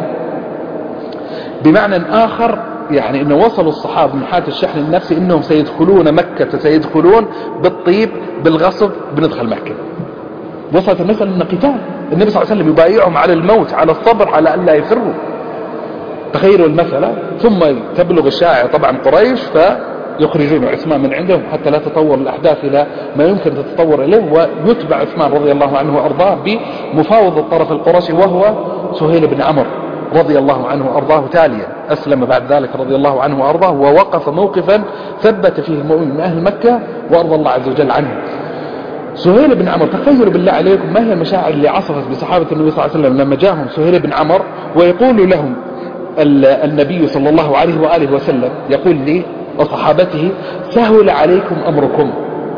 بمعنى آخر يعني انه وصلوا الصحابة من حالة الشحن النفسي انهم سيدخلون مكة، سيدخلون بالطيب بالغصب، بندخل مكة. وصلت المسألة ان قتال، النبي صلى الله عليه وسلم يبايعهم على الموت على الصبر على أن لا يفروا. تخيلوا المسألة. ثم تبلغ الشائعة طبعا قريش فيخرجون عثمان من عندهم حتى لا تطور الأحداث إلى ما يمكن تتطور إليه، ويتبع عثمان رضي الله عنه وأرضاه بمفاوض الطرف القرشي وهو سهيل بن عمرو رضي الله عنه وأرضاه تاليا. أسلم بعد ذلك رضي الله عنه وأرضاه، ووقف موقفا ثبت فيه المؤمن من أهل مكة وأرضى الله عز وجل عنه. سهيل بن عمرو، تخيلوا بالله عليكم ما هي المشاعر اللي عصفت بصحابة النبي صلى الله عليه وسلم لما جاءهم سهيل بن عمرو ويقول لهم النبي صلى الله عليه وآله وسلم، يقول لي وصحابته سهل عليكم أمركم.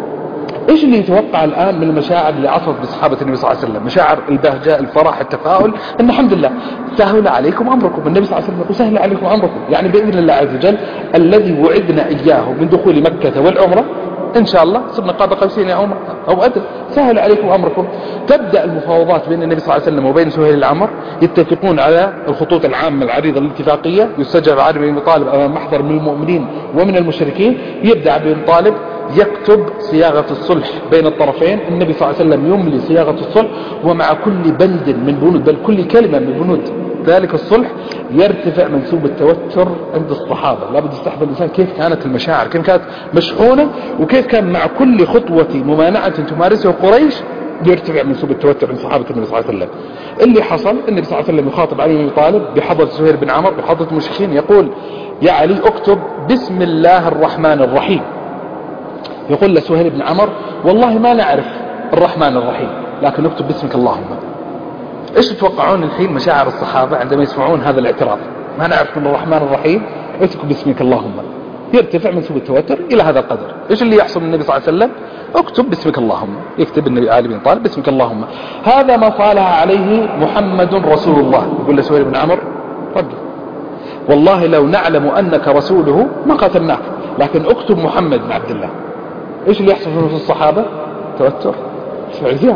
إيش اللي يتوقع الآن من المشاعر اللي عصفت بصحابة النبي صلى الله عليه وسلم؟ مشاعر البهجة، الفرح، التفاؤل، إن الحمد لله سهل عليكم أمركم. النبي صلى الله عليه وسلم يقول سهل عليكم أمركم، يعني بإذن الله عز وجل الذي وعدنا إياه من دخول مكة والعمرة إن شاء الله صرنا قاب قوسين أو أدنى، سهل عليكم أمركم. تبدأ المفاوضات بين النبي صلى الله عليه وسلم وبين سهيل العمر، يتفقون على الخطوط العامة العريضة الاتفاقية، يستجاب علي بن طالب أمام محضر من المؤمنين ومن المشركين. يبدأ بن طالب يكتب صياغة الصلح بين الطرفين، النبي صلى الله عليه وسلم يملي صياغة الصلح، ومع كل بند من بنود، بل كل كلمة من بنود ذلك الصلح يرتفع منسوب التوتر عند الصحابة. لابد يستحضر الإنسان كيف كانت المشاعر، كيف كانت مشحونة، وكيف كان مع كل خطوة ممانعة تمارسها قريش يرتفع منسوب التوتر عند صحابة النبي صلى الله عليه وسلم. اللي حصل النبي صلى الله عليه وسلم يخاطب علي بن طالب بحضرة سهيل بن عمرو بحضرة المشركين، يقول يا علي اكتب بسم الله الرحمن الرحيم. يقول لسهيل بن عمرو والله ما نعرف الرحمن الرحيم، لكن اكتب باسمك اللهم. ايش تتوقعون الحين مشاعر الصحابة عندما يسمعون هذا الاعتراض؟ ما نعرف من الرحمن الرحيم، اكتب باسمك اللهم. يرتفع منسوب التوتر الى هذا القدر. ايش اللي يحصل من النبي صلى الله عليه وسلم؟ اكتب باسمك اللهم. يكتب النبي علي بن طالب باسمك اللهم. هذا ما صالح عليه محمد رسول الله. يقول لسهيل بن عمرو رجل والله لو نعلم انك رسوله ما قتلناك، لكن اكتب محمد بن عبد الله. ايش اللي يحصل في الصحابة؟ توتر زيادة.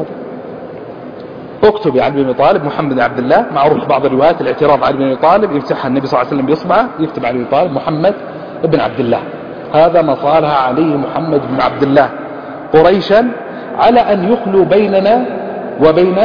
اكتب يا علي بن طالب محمد بن عبد الله. معروف بعض الروايات الاعتراض علي بن طالب يفتحها النبي صلى الله عليه وسلم بإصبعه، يكتب علي بن طالب محمد بن عبد الله. هذا ما صالح عليه محمد بن عبد الله قريشا على أن يخلوا بيننا وبين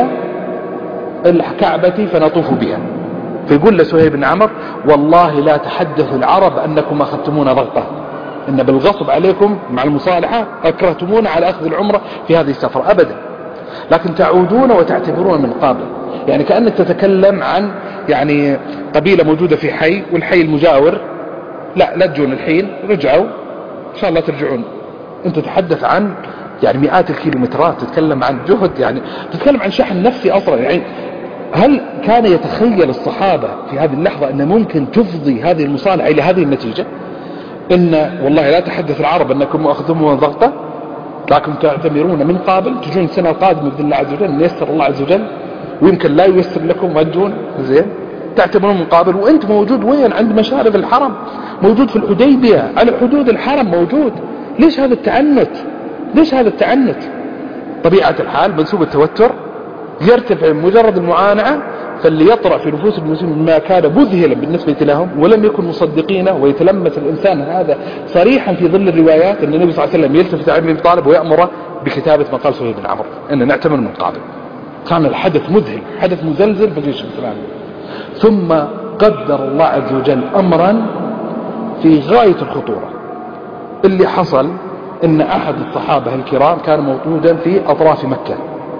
الكعبة فنطوف بها. فيقول لسهيل بن عمرو والله لا تحدث العرب أنكم أخذتمون ضغطة، إن بالغصب عليكم مع المصالحة أكرهتمون على أخذ العمرة في هذه السفرة أبدا، لكن تعودون وتعتبرون من قابل. يعني كأنك تتكلم عن يعني قبيلة موجودة في حي، والحي المجاور لا تجون الحين، رجعوا إن شاء الله ترجعون. أنت تتحدث عن يعني مئات الكيلومترات، تتكلم عن جهد، يعني تتكلم عن شحن نفسي أصلا. يعني هل كان يتخيل الصحابة في هذه اللحظة أن ممكن تفضي هذه المصالحة إلى هذه النتيجة؟ إن والله لا تحدث العرب أنكم أخذتمون ضغطة، لكن تعتبرون من قابل، تجون السنة القادمة بإذن الله عز وجل، ييسر الله عز وجل، ويمكن لا ييسر لكم وتجون زين، تعتبرون من قابل. وأنت موجود وين؟ عند مشارف الحرم، موجود في الحديبية على حدود الحرم موجود. ليش هذا التعنت؟ ليش هذا التعنت؟ طبيعة الحال منسوب التوتر يرتفع مجرد المعانعة، فاللي يطرأ في نفوس المسلمين ما كان مذهلا بالنسبة لهم ولم يكن مصدقينه. ويتلمس الإنسان هذا صريحا في ظل الروايات أن النبي صلى الله عليه وسلم يلتفت علي بن طالب ويأمره بكتابة ما قال سهيل بن عمرو أن نعتمر من قابل. كان الحدث مذهل، حدث مزلزل في الجيش الإسلامي. ثم قدر الله عز وجل أمرا في غاية الخطورة. اللي حصل إن أحد الصحابة الكرام كان موجودا في أطراف مكة،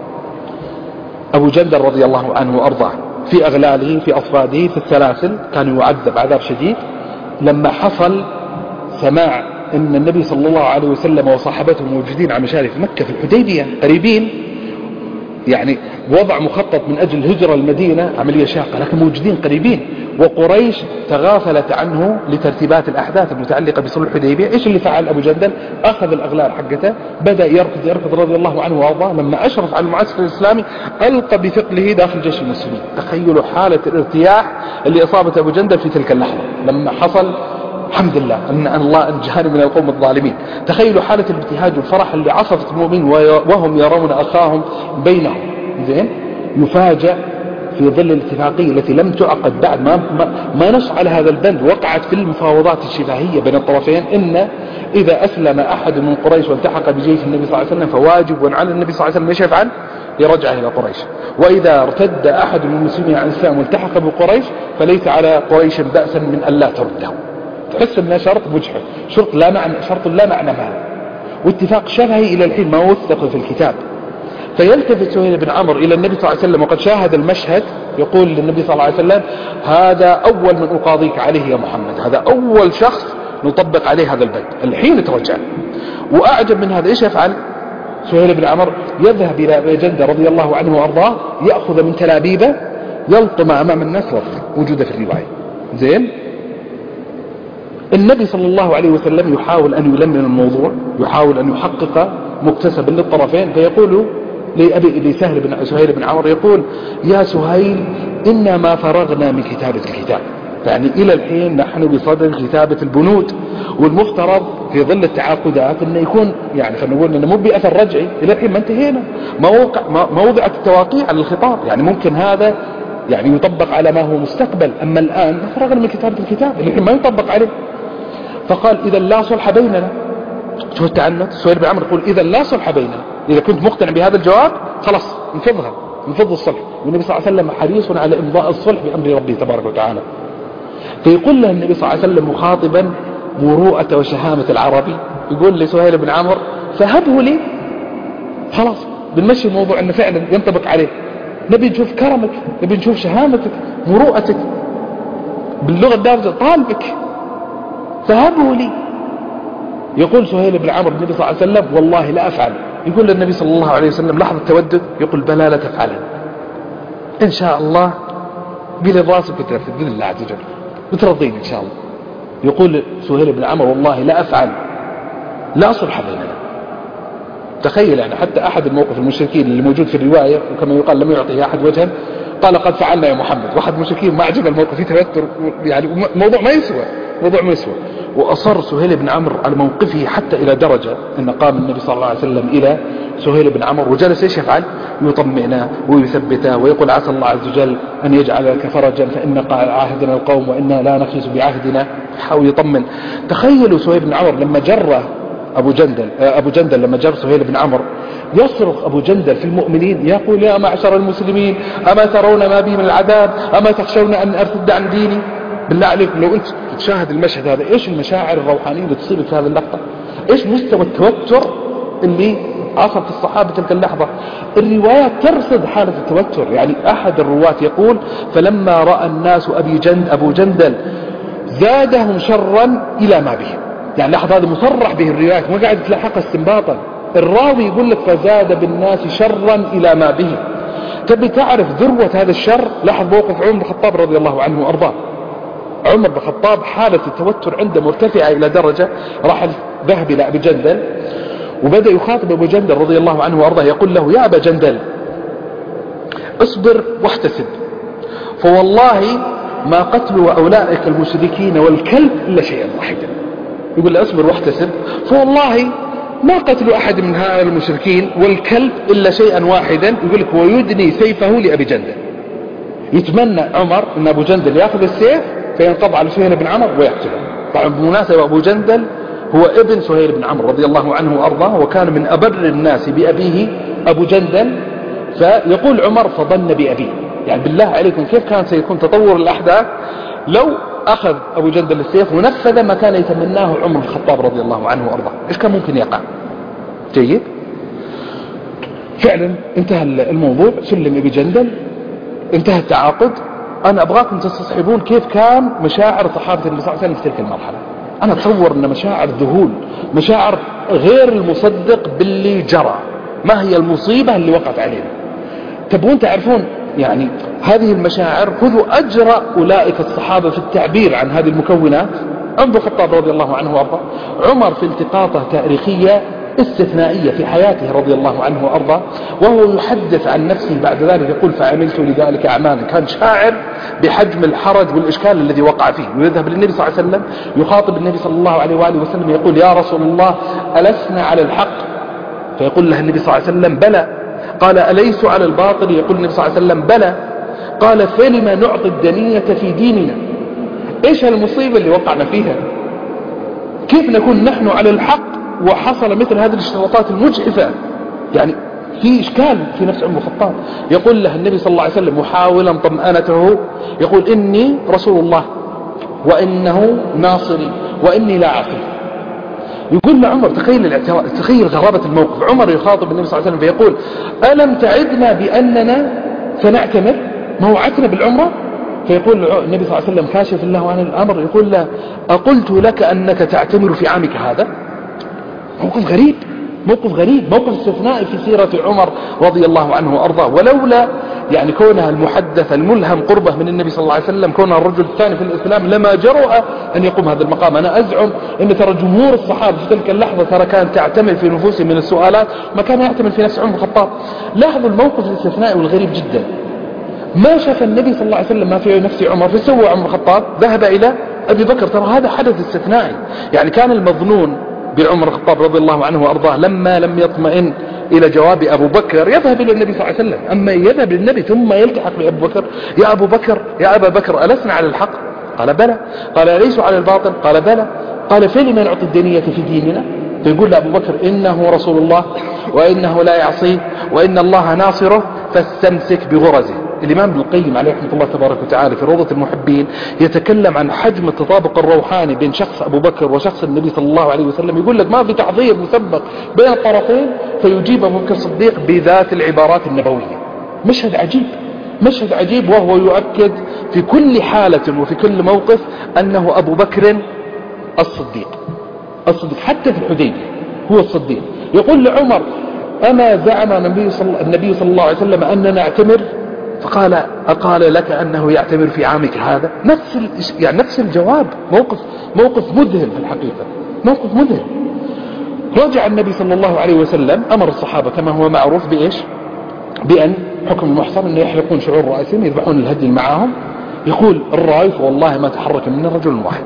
أبو جندل رضي الله عنه وأرضاه، في أغلاله، في أصفاده، في السلاسل، كان يعذب عذاب شديد. لما حصل سماع أن النبي صلى الله عليه وسلم وصحابته موجودين على مشارف مكة في الحديبية قريبين، يعني وضع مخطط من أجل الهجرة المدينة، عملية شاقة لكن موجودين قريبين، وقريش تغافلت عنه لترتيبات الأحداث المتعلقة بصلح الحديبية. إيش اللي فعل أبو جندل؟ أخذ الأغلال حقته، بدأ يركض رضي الله عنه وأرضاه. لما أشرف على المعسكر الإسلامي ألقى بثقله داخل جيش المسلمين. تخيلوا حالة الارتياح اللي أصابت أبو جندل في تلك اللحظة لما حصل، الحمد لله أن الله أنجاني من القوم الظالمين. تخيلوا حالة الابتهاج والفرح اللي عصفت المؤمن وهم يرون أخاهم بينهم. زين، يفاجأ في ظل الاتفاقية التي لم تعقد بعد ما نص على هذا البند، وقعت في المفاوضات الشفهية بين الطرفين، إن إذا أسلم أحد من قريش والتحق بجيش النبي صلى الله عليه وسلم فواجب على النبي صلى الله عليه وسلم ايش يفعل؟ يرجع إلى قريش. وإذا ارتد أحد من المسلمين عن الإسلام والتحق بقريش فليس على قريش بأسا من ألا ترده. تحس أنه شرط مجحف، شرط لا معنى له، واتفاق شفهي إلى الحين ما وثق في الكتاب. فيلتفت سهيل بن عمرو إلى النبي صلى الله عليه وسلم وقد شاهد المشهد، يقول للنبي صلى الله عليه وسلم: هذا أول من أقاضيك عليه يا محمد، هذا أول شخص نطبق عليه هذا البند، الحين ترجع. وأعجب من هذا إيش يفعل سهيل بن عمرو؟ يذهب إلى أبي جندل رضي الله عنه وأرضاه، يأخذ من تلابيبه، يلطم أمام الناس وفق موجودة في الرواية. زين، النبي صلى الله عليه وسلم يحاول أن يلمن الموضوع، يحاول أن يحقق مكتسبا للطرفين، فيقول سهيل بن عمرو يقول: يا سهيل، إنا ما فرغنا من كتابة الكتاب، يعني إلى الحين نحن بصدد كتابة البنود، والمفترض في ظل التعاقدات أنه يكون، يعني خلينا نقول أنه مو بأثر رجعي، إلى الحين ما انتهينا، ما وضعت التواقيع على الخطاب، يعني ممكن هذا يعني يطبق على ما هو مستقبل، أما الآن ما فرغنا من كتابة الكتاب، الحين ما يطبق عليه. فقال: إذا لا صلح بيننا. شوف التعنت، سهيل بن عمرو يقول: إذا لا صلح بيننا، إذا كنت مقتنع بهذا الجواب خلاص نفض الصلح. والنبي صلى الله عليه وسلم حريص على إمضاء الصلح بأمر ربه تبارك وتعالى. فيقول له النبي صلى الله عليه وسلم مخاطبا مروءة وشهامة العربي، يقول لسهيل بن عمرو: فهبه لي، خلاص بنمشي الموضوع أنه فعلا ينطبق عليه، نبي نشوف كرمك، نبي نشوف شهامتك، مروءتك، باللغة الدارجة طالبك، فهبه لي. يقول سهيل بن عمرو النبي صلى الله عليه وسلم: والله لا أفعل. يقول للنبي صلى الله عليه وسلم لحظة تودد، يقول: بلى لا تفعلها، إن شاء الله برضاك بتنفذ بإذن الله عز وجل، بترضيني إن شاء الله. يقول سهيل بن عمرو: والله لا أفعل، لا صلح بيننا. تخيل يعني حتى أحد الموقف المشركين اللي موجود في الرواية، وكما يقال لم يعطيه أحد وجها، قال: قد فعلنا يا محمد. واحد المشركين ما عجب الموقف، فيه توتر، يعني موضوع ما يسوى. وأصر سهيل بن عمرو على موقفه حتى إلى درجة أن قام النبي صلى الله عليه وسلم إلى سهيل بن عمرو وجلس إيش يفعل؟ يطمئنه ويثبته ويقول: عسى الله عز وجل أن يجعل لك فرجا، فإن عاهدنا القوم وإنا لا نخلص بعهدنا. حاول يطمن. تخيلوا سهيل بن عمرو لما جره أبو جندل لما جر سهيل بن عمرو، يصرخ أبو جندل في المؤمنين يقول: يا معشر المسلمين، أما ترون ما بي من العذاب؟ أما تخشون أن أرتد عن ديني؟ بالله عليكم لو أنت تشاهد المشهد هذا، إيش المشاعر الروحانية اللي تصيبك في هذه اللحظة؟ إيش مستوى التوتر اللي عصر في الصحابة تلك اللحظة؟ الروايات ترصد حالة التوتر. يعني أحد الرواة يقول: فلما رأى الناس أبو جندل زادهم شرا إلى ما بهم. يعني لحظة، هذا مصرح به الروايات، ما قاعد تلاحقها استنباطا. الراوي يقول لك: فزاد بالناس شرا إلى ما بهم. تبي تعرف ذروة هذا الشر؟ لاحظ موقف عمر بن الخطاب رضي الله عنه وأرضاه. عمر بن الخطاب حالة التوتر عنده مرتفعة إلى درجة راح ذهب إلى أبي جندل وبدأ يخاطب أبو جندل رضي الله عنه وأرضاه، يقول له: يا أبا جندل، اصبر واحتسب، فوالله ما قتل أولئك المشركين والكلب إلا شيئا واحدا. يقول له: اصبر واحتسب، فوالله ما قتل أحد من هؤلاء المشركين والكلب إلا شيئا واحدا. يقول لك: ويدني سيفه لأبي جندل. يتمنى عمر أن أبو جندل يأخذ السيف فينقض على سهيل بن عمرو ويقتله. طبعا بالمناسبة أبو جندل هو ابن سهيل بن عمرو رضي الله عنه وأرضاه، وكان من أبر الناس بأبيه أبو جندل، فيقول عمر فظن بأبيه. يعني بالله عليكم كيف كان سيكون تطور الأحداث لو أخذ أبو جندل السيف ونفذ ما كان يتمناه عمر بن الخطاب رضي الله عنه وأرضاه؟ إيش كان ممكن يقع؟ جيد. فعلا انتهى الموضوع، سلم أبي جندل، انتهى التعاقد. أنا أبغاكم تستصحبون كيف كان مشاعر صحابة النبي صلى الله عليه وسلم في تلك المرحلة. أنا أتصور أن مشاعر ذهول، مشاعر غير المصدق باللي جرى. ما هي المصيبة اللي وقعت علينا؟ تبغون تعرفون يعني هذه المشاعر؟ خذوا أجرأ أولئك الصحابة في التعبير عن هذه المكونات. عمر بن الخطاب رضي الله عنه وأرضاه، عمر في التقاطه تاريخية استثنائية في حياته رضي الله عنه وأرضاه، وهو يحدث عن نفسه بعد ذلك يقول فعملت لذلك أعمالا. كان شاعر بحجم الحرج والإشكال الذي وقع فيه، ويذهب للنبي صلى الله عليه وسلم يخاطب النبي صلى الله عليه وآله وسلم يقول يا رسول الله ألسنا على الحق؟ فيقول له النبي صلى الله عليه وسلم بلى. قال أليس على الباطل؟ يقول النبي صلى الله عليه وسلم بلى. قال فلما نعطي الدنية في ديننا؟ إيش المصيبة اللي وقعنا فيها؟ كيف نكون نحن على الحق وحصل مثل هذه الاشتراطات المجحفة؟ يعني في إشكال في نفس عمر الخطاب. يقول له النبي صلى الله عليه وسلم محاولا طمأنته يقول إني رسول الله وإنه ناصري وإني لا عصي. يقول لعمر تخيل غرابة الموقف. عمر يخاطب النبي صلى الله عليه وسلم فيقول ألم تعدنا بأننا سنعتمر؟ ما وعدتنا بالعمرة؟ فيقول النبي صلى الله عليه وسلم كاشف الله عن الأمر يقول له أقلت لك أنك تعتمر في عامك هذا؟ موقف غريب، موقف غريب، موقف استثنائي في سيرة عمر رضي الله عنه وأرضاه. ولولا يعني كونها المحدث الملهم قربه من النبي صلى الله عليه وسلم، كونها الرجل الثاني في الإسلام، لما جرؤ أن يقوم هذا المقام. أنا أزعم أن ترى جمهور الصحابة في تلك اللحظة ترى كان تعتمل في نفوسهم من السؤالات ما كان يعتمل في نفس عمر الخطاب. لاحظوا الموقف الاستثنائي والغريب جدا. ما شاف النبي صلى الله عليه وسلم ما في نفس عمر، فسوى عمر الخطاب ذهب إلى أبي بكر. ترى هذا حدث استثنائي. يعني كان المظنون بعمر الخطاب رضي الله عنه وأرضاه لما لم يطمئن إلى جواب أبو بكر يذهب إلى النبي صلى الله عليه وسلم. أما يذهب للنبي ثم يلتحق بأبو بكر، يا أبو بكر يا أبا بكر ألسنا على الحق؟ قال بلى. قال أليس على الباطل؟ قال بلى. قال فلما نعطي الدنية في ديننا؟ فيقول لأبو بكر إنه رسول الله وإنه لا يعصيه وإن الله ناصره فاستمسك بغرزه. الإمام ابن القيم عليه رحمة الله تبارك وتعالى في روضة المحبين يتكلم عن حجم التطابق الروحاني بين شخص أبو بكر وشخص النبي صلى الله عليه وسلم. يقول لك ما في تعظيم مسبق بين الطرفين، فيجيب أبو بكر الصديق بذات العبارات النبوية. مشهد عجيب، مشهد عجيب، وهو يؤكد في كل حالة وفي كل موقف أنه أبو بكر الصديق. الصديق حتى في الحديبية هو الصديق. يقول لعمر أما زعم النبي صلى الله عليه وسلم أننا نعتمر؟ فقال أقال لك أنه يعتمر في عامك هذا؟ نفس الجواب. موقف مذهل في الحقيقة، موقف مذهل. رجع النبي صلى الله عليه وسلم أمر الصحابة كما هو معروف بإيش؟ بأن حكم المحصر أنه يحلقون شعور رأسهم، يذبحون الهدي معهم. يقول الراي والله ما تحرك من رجل واحد.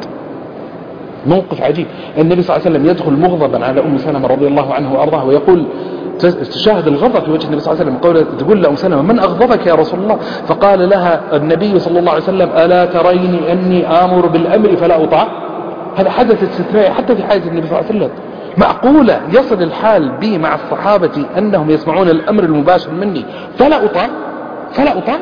موقف عجيب. النبي صلى الله عليه وسلم يدخل مغضبا على أم سلمة رضي الله عنه وأرضاه ويقول تشاهد الغضب في وجه النبي صلى الله عليه وسلم. تقول لأم سلمة من أغضبك يا رسول الله؟ فقال لها النبي صلى الله عليه وسلم ألا تريني أني آمر بالأمر فلا أطاع؟ هذا حدث استثنائي حتى في حياة النبي صلى الله عليه وسلم. معقولة يصل الحال بي مع الصحابة أنهم يسمعون الأمر المباشر مني فلا أطاع؟ فلا أطاع؟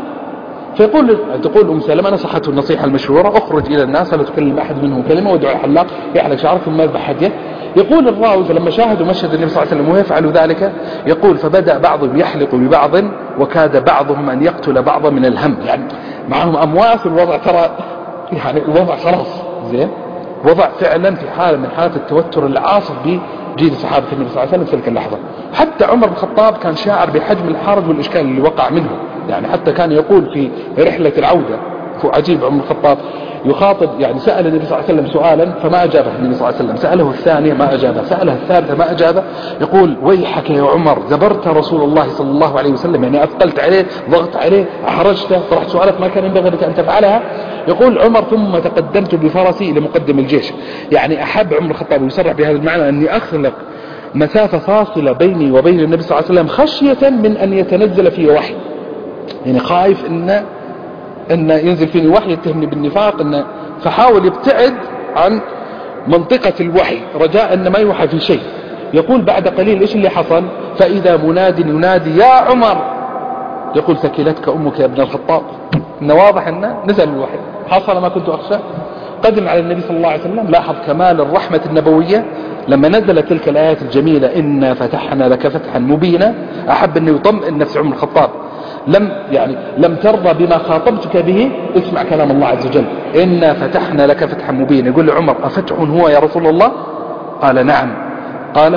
تقول أم سلمة نصحته النصيحة المشهورة اخرج إلى الناس لا تكلم أحد منهم كلمة وادعو الحلاق يحلق شعرك ثم يذبح هديه. يقول الراوي فلما شاهدوا مشهد النبي صلى الله عليه وسلم ويفعل ذلك يقول فبدأ بعضهم يحلق ببعض وكاد بعضهم أن يقتل بعضا من الهم. يعني معهم أمواس الوضع ترى يعني الوضع خلاص زين، وضع فعلا في حالة من حالات التوتر العاصف بجيل صحابة النبي صلى الله عليه وسلم في تلك اللحظة. حتى عمر بن الخطاب كان شاعر بحجم الحرج والإشكال اللي وقع منه. يعني حتى كان يقول في رحلة العودة عجيب عمر الخطاب يخاطب يعني سأل النبي صلى الله عليه وسلم سؤالا فما أجابه النبي صلى الله عليه وسلم، سأله الثانية ما أجابه، سأله الثالثة ما أجابه. يقول ويحك يا عمر زبرت رسول الله صلى الله عليه وسلم، يعني أثقلت عليه، ضغط عليه، أحرجته، طرحت سؤالات ما كان ينبغي لك أن تفعلها. يقول عمر ثم تقدمت بفرسي لمقدم الجيش. يعني أحب عمر الخطاب يصرح بهذا المعنى أني أخلق مسافة فاصلة بيني وبين النبي صلى الله عليه وسلم خشية من أن يتنزل فيه وحي. يعني خايف إن ينزل فيني وحي يتهمني بالنفاق، فحاول يبتعد عن منطقة الوحي رجاء أن ما يوحى في شيء. يقول بعد قليل إيش اللي حصل؟ فإذا مناد ينادي يا عمر يقول ثكلتك أمك يا ابن الخطاب. إن واضح أنه نزل الوحي، حصل ما كنت أخشى. قدم على النبي صلى الله عليه وسلم، لاحظ كمال الرحمة النبوية لما نزلت تلك الآيات الجميلة إنا فتحنا لك فتحا مبينا، أحب أن يطمئن نفس عمر الخطاب. لم ترضى بما خاطبتك به، اسمع كلام الله عز وجل إنا فتحنا لك فتحا مبينا. يقول لعمر أفتح هو يا رسول الله؟ قال نعم. قال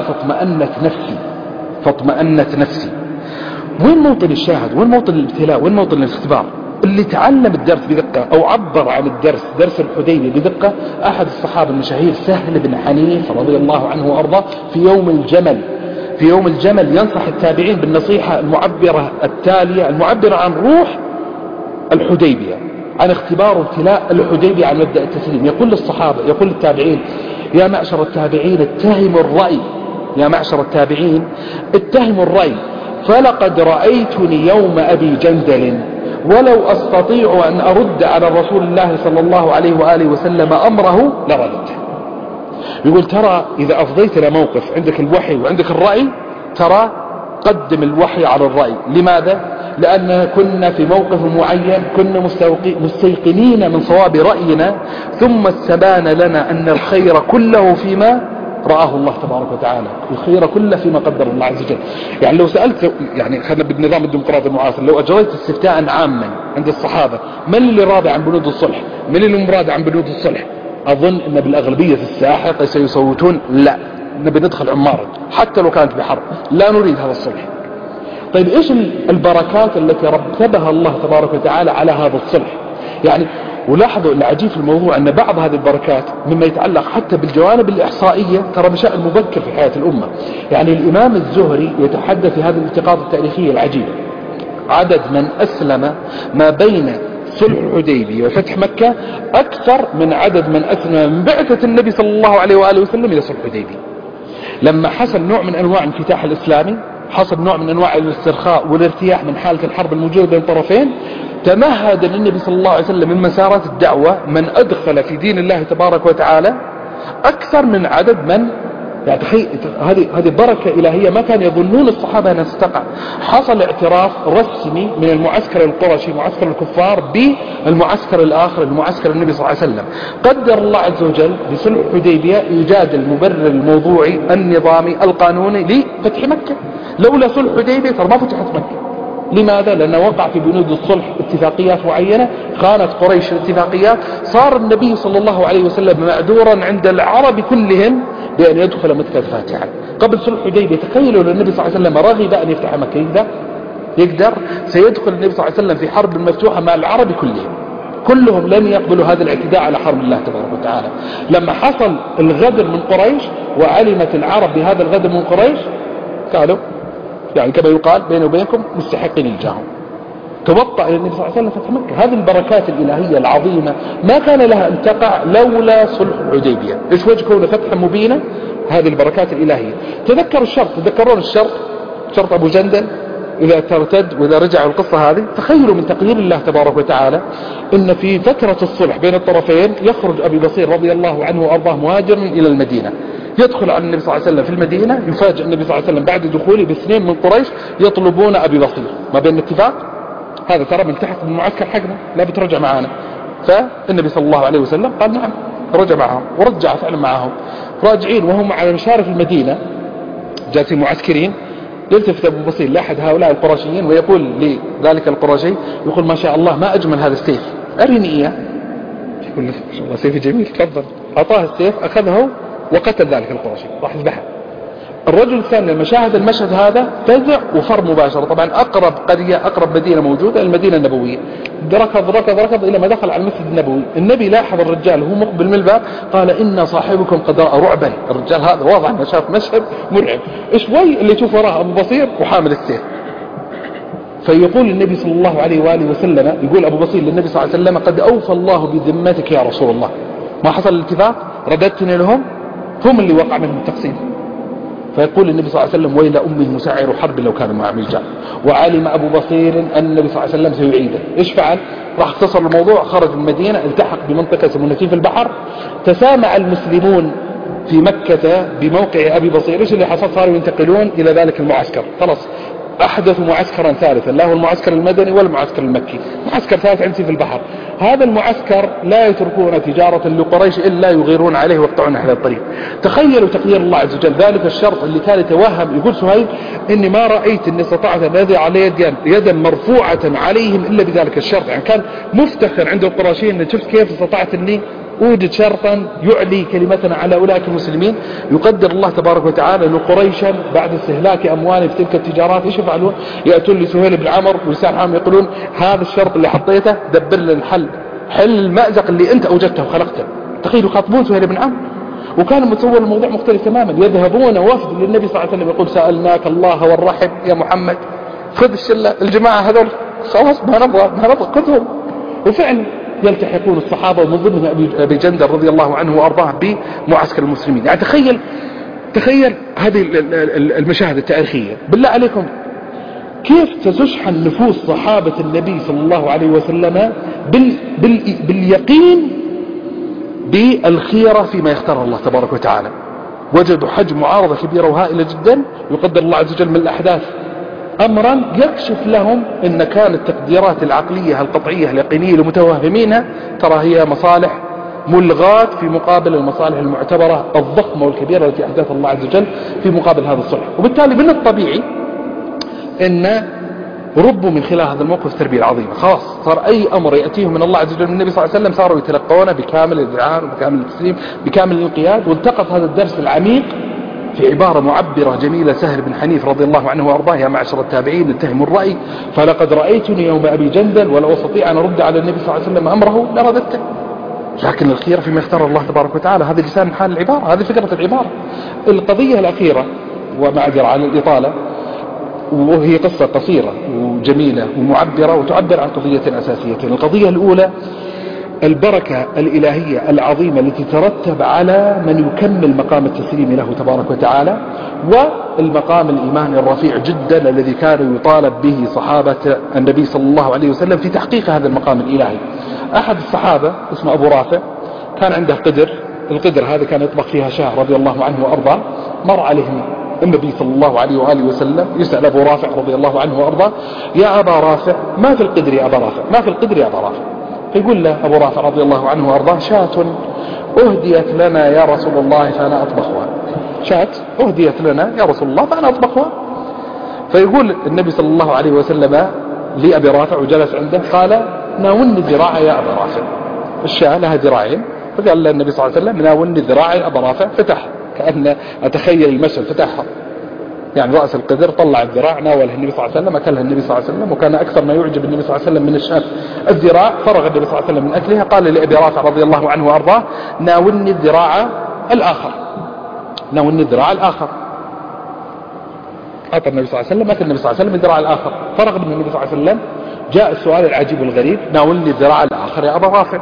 فاطمأنت نفسي. وين موطن الشاهد؟ وين موطن الابتلاء؟ وين موطن الاختبار؟ اللي تعلم الدرس بدقة أو عبر عن درس الحديبية بدقة أحد الصحابة المشاهير سهل بن حنيف رضي الله عنه وأرضاه في يوم الجمل ينصح التابعين بالنصيحة المعبرة التالية، المعبرة عن روح الحديبية، عن اختبار وابتلاء الحديبية، عن مبدأ التسليم. يقول للصحابة، يقول للتابعين: يا معشر التابعين اتهموا الرأي فلقد رأيتني يوم أبي جندل ولو أستطيع أن أرد على رسول الله صلى الله عليه وآله وسلم أمره لردته. يقول ترى إذا أفضيت إلى موقف عندك الوحي وعندك الرأي، ترى قدم الوحي على الرأي. لماذا؟ لأننا كنا في موقف معين، كنا مستيقنين من صواب رأينا، ثم استبان لنا أن الخير كله فيما رآه الله تبارك وتعالى، الخير كله فيما قدر الله عز وجل. يعني لو سألت، يعني خلنا بالنظام الديمقراطي المعاصر، لو أجريت استفتاء عاما عند الصحابة من اللي راضي عن بنود الصلح، من اللي مراد عن بنود الصلح، أظن أن بالأغلبية الساحقة سيصوتون لا، نبي ندخل عمارا حتى لو كانت بحرب، لا نريد هذا الصلح. طيب إيش البركات التي رتبها الله تبارك وتعالى على هذا الصلح؟ يعني ولاحظوا العجيب في الموضوع أن بعض هذه البركات مما يتعلق حتى بالجوانب الإحصائية ترى بشأن مبكر في حياة الأمة. يعني الإمام الزهري يتحدث في هذه الالتقاط التاريخية العجيبة: عدد من أسلم ما بين صلح الحديبية وفتح مكة أكثر من عدد من أسلم من بعثة النبي صلى الله عليه وآله وسلم إلى صلح الحديبية. لما حصل نوع من أنواع الانفتاح الإسلامي، حصل نوع من أنواع الاسترخاء والارتياح من حالة الحرب الموجودة بين الطرفين، تمهد للنبي صلى الله عليه وسلم من مسارات الدعوة من أدخل في دين الله تبارك وتعالى أكثر من عدد من، يعني هذه بركة إلهية ما كان يظنون الصحابة أنها ستقع. حصل اعتراف رسمي من المعسكر القرشي معسكر الكفار بالمعسكر الآخر المعسكر النبي صلى الله عليه وسلم. قدر الله عز وجل بصلح الحديبية إيجاد المبرر الموضوعي النظامي القانوني لفتح مكة. لولا صلح الحديبية ترى ما فتحت مكة. لماذا؟ لأنه وقع في بنود الصلح اتفاقيات معينة، خانت قريش الاتفاقيات، صار النبي صلى الله عليه وسلم معذورا عند العرب كلهم بأن يدخل مكة فاتحا. قبل صلح الحديبية تخيلوا لو النبي صلى الله عليه وسلم رغب أن يفتح مكة، يقدر سيدخل النبي صلى الله عليه وسلم في حرب مفتوحة مع العرب كلهم لن يقبلوا هذا الاعتداء على حرم الله تبارك وتعالى. لما حصل الغدر من قريش وعلمت العرب بهذا الغدر من قريش، قالوا يعني كما يقال بيني وبينكم مستحقين الجاهم، توطأ إلى النبي صلى الله عليه وسلم فتح مكة. هذه البركات الإلهية العظيمة ما كان لها أن تقع لولا صلح الحديبية. إيش وجه كونه فتحا مبينا؟ هذه البركات الإلهية. تذكرون الشرط، شرط أبو جندل إذا ترتد وإذا رجعوا القصة هذه. تخيلوا من تقدير الله تبارك وتعالى إن في فترة الصلح بين الطرفين يخرج أبي بصير رضي الله عنه وأرضاه مهاجرا إلى المدينة، يدخل على النبي صلى الله عليه وسلم في المدينة، يفاجئ النبي صلى الله عليه وسلم بعد دخوله باثنين من قريش يطلبون أبي بصير. ما بين اتفاق هذا ترى ملتحق بالمعسكر حقنا، لا بترجع معانا. فالنبي صلى الله عليه وسلم قال نعم، رجع معهم ورجع فعلا معهم. راجعين وهم على مشارف المدينة جالسين معسكرين، يلتفت أبو بصير لأحد هؤلاء القرشيين ويقول لذلك القرشي، يقول ما شاء الله ما أجمل هذا السيف، أرني إياه. يقول ما شاء الله سيف جميل، تفضل. أعطاه السيف، أخذه وقتل ذلك القرشي، راح يذبحه. الرجل الثاني لما شاهد المشهد هذا فزع وفر مباشرة. طبعا أقرب قرية أقرب مدينة موجودة المدينة النبوية. ركض إلى ما دخل على المسجد النبوي. النبي لاحظ الرجال وهو مقبل من الباب، قال إن صاحبكم قد رأى رعبا. الرجال هذا واضح أنه شاف مشهد مرعب. شوي اللي يشوف وراه أبو بصير وحامل السيف. فيقول النبي صلى الله عليه وآله وسلم، يقول أبو بصير للنبي صلى الله عليه وسلم قد أوفى الله بذمتك يا رسول الله، ما حصل الاتفاق؟ رددتني لهم، هم اللي وقع منهم التقسيم. فيقول النبي صلى الله عليه وسلم ويل أمي مسعر حرب لو كان مع ملجأ. وعلم أبو بصير أن النبي صلى الله عليه وسلم سيعيده. إيش فعل؟ راح اختصر الموضوع، خرج من المدينة، التحق بمنطقة اسمها نتيف البحر. تسامع المسلمون في مكة بموقع أبي بصير. إيش اللي حصل؟ صاروا ينتقلون إلى ذلك المعسكر، خلاص أحدثوا معسكرا ثالثا، لا هو المعسكر المدني ولا المعسكر المكي، معسكر ثالث عندي في البحر. هذا المعسكر لا يتركون تجارة لقريش إلا يغيرون عليه ويقطعون على الطريق. تخيلوا تقدير الله عز وجل، ذلك الشرط اللي كان يتوهم. يقول سهيل إني ما رأيت أني استطعت أن أضع علي يدا مرفوعة عليهم إلا بذلك الشرط. يعني كان مفتخر عند القرشيين أن شفت كيف استطعت أني أوجد شرطا يعلي كلمتنا على أولئك المسلمين. يقدر الله تبارك وتعالى لقريشا بعد استهلاك أموال في تلك التجارات إيش يفعلون؟ يأتون لسهيل بن عمرو ولسان عام يقولون هذا الشرط اللي حطيته دبر لنا الحل، حل المأزق اللي أنت أوجدته وخلقته. تخيلوا يخاطبون سهيل بن عمرو، وكان متصور الموضوع مختلف تماما. يذهبون وفد للنبي صلى الله عليه وسلم يقول سألناك الله والرحم يا محمد، خذ الشلة الجماعة هذول خلاص ما نبغى خذهم. وفعلا يلتحقون الصحابة ومن ضمنهم أبي جندل رضي الله عنه وأرضاه بمعسكر المسلمين. يعني تخيل هذه المشاهد التاريخية. بالله عليكم كيف ستشحن نفوس صحابة النبي صلى الله عليه وسلم باليقين بالخيرة فيما يختار الله تبارك وتعالى. وجدوا حجم معارضة كبيرة وهائلة جدا، يقدر الله عز وجل من الأحداث أمرا يكشف لهم إن كانت التقديرات العقلية القطعية اليقينية المتوهمينها ترى هي مصالح ملغاة في مقابل المصالح المعتبرة الضخمة والكبيرة التي أحدث الله عز وجل في مقابل هذا الصلح. وبالتالي من الطبيعي إن ربوا من خلال هذا الموقف التربية العظيمة. خلاص صار أي أمر يأتيهم من الله عز وجل من النبي صلى الله عليه وسلم صاروا يتلقونه بكامل الإذعان وبكامل التسليم بكامل الانقياد. والتقط هذا الدرس العميق في عبارة معبرة جميلة سهل بن حنيف رضي الله عنه وأرضاه: يا معشر التابعين اتهموا الرأي فلقد رأيتني يوم أبي جندل ولو أستطيع أن أرد على النبي صلى الله عليه وسلم أمره لرددته. لكن الخير فيما اختار الله تبارك وتعالى. هذا لسان حال العبارة، هذه فكرة العبارة. القضية الأخيرة ومعذرة عن الإطالة، وهي قصة قصيرة وجميلة ومعبرة وتعبر عن قضية أساسية. القضية الأولى البركة الإلهية العظيمة التي ترتب على من يكمل مقام التسليم له تبارك وتعالى، والمقام الإيماني الرفيع جدا الذي كان يطالب به صحابة النبي صلى الله عليه وسلم في تحقيق هذا المقام الإلهي. أحد الصحابة اسمه أبو رافع كان عنده قدر، القدر هذا كان يطبخ فيها شاه رضي الله عنه وأرضاه. مر عليهم النبي صلى الله عليه وآله وسلم يسأل أبو رافع رضي الله عنه وأرضاه: يا أبا رافع ما في القدر يا أبا رافع، ما في القدر يا أبا رافع؟ فيقول له أبو رافع رضي الله عنه وأرضاه: شاة أهديت لنا يا رسول الله فأنا أطبخها. شاة أهديت لنا يا رسول الله فأنا أطبخها. فيقول النبي صلى الله عليه وسلم لأبي رافع وجلس عنده قال: ناولني ذراع يا أبا رافع. الشاة لها ذراعين، فقال له النبي صلى الله عليه وسلم: ناولني ذراع يا أبا رافع. فتح، كأن أتخيل المشهد، فتحها يعني رأس القدر، طلع الذراع، ناولها النبي صلى الله عليه وسلم، أكلها النبي صلى الله عليه وسلم. وكان أكثر ما يعجب النبي صلى الله عليه وسلم من الشاة الذراع. فرغ النبي صلى الله عليه وسلم من أكلها، قال لأبي رافع رضي الله عنه وأرضاه: ناولني الذراع الآخر، ناولني الذراع الآخر. أعطى النبي صلى الله عليه وسلم، أكل النبي صلى الله عليه وسلم الذراع الآخر. فرغ من النبي صلى الله عليه وسلم، جاء السؤال العجيب الغريب: ناولني الذراع الآخر يا أبا رافع.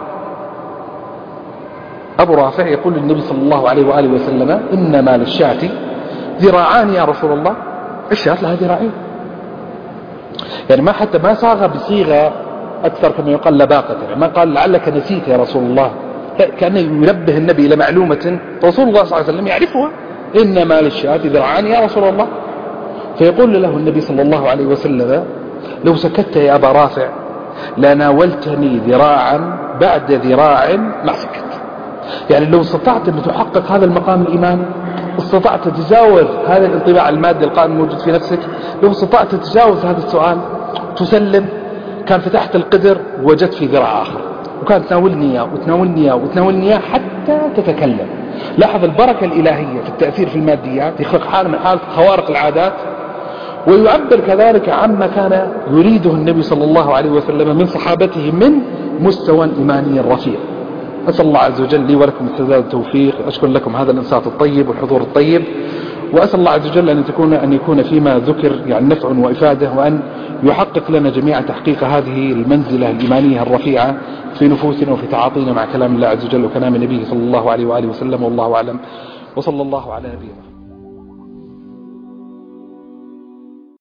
أبو رافع يقول للنبي صلى الله عليه وآله وسلم: إنما للشاة ذراعان يا رسول الله. الشاة لها ذراعين. يعني ما حتى ما صاغ بصيغة أكثر كما يقال لباقة، يعني ما قال لعلك نسيت يا رسول الله، كأنه ينبه النبي إلى معلومة رسول الله صلى الله عليه وسلم يعرفها: إنما للشاة ذراعان يا رسول الله. فيقول له النبي صلى الله عليه وسلم: لو سكت يا أبا رافع لناولتني ذراعا بعد ذراع ما سكت. يعني لو استطعت أن تحقق هذا المقام الإيماني، استطعت تتجاوز هذا الانطباع المادي القائم الموجود في نفسك، لو استطعت تتجاوز هذا السؤال تسلم، كان فتحت القدر ووجدت في ذراع آخر، وكانت تناولني إياه وتناولني إياه وتناولني إياه حتى تتكلم. لاحظ البركة الإلهية في التأثير في الماديات، يخلق حالة من حالة خوارق العادات، ويعبر كذلك عما كان يريده النبي صلى الله عليه وسلم من صحابته من مستوى إيماني رفيع. أسأل الله عز وجل لي ولكم السداد التوفيق. أشكر لكم هذا الإنصات الطيب والحضور الطيب، وأسأل الله عز وجل أن يكون فيما ذكر يعني نفع وإفادة، وأن يحقق لنا جميعا تحقيق هذه المنزلة الإيمانية الرفيعة في نفوسنا وفي تعاطينا مع كلام الله عز وجل وكلام نبيه صلى الله عليه وآله وسلم. والله أعلم، وصلى الله على نبينا.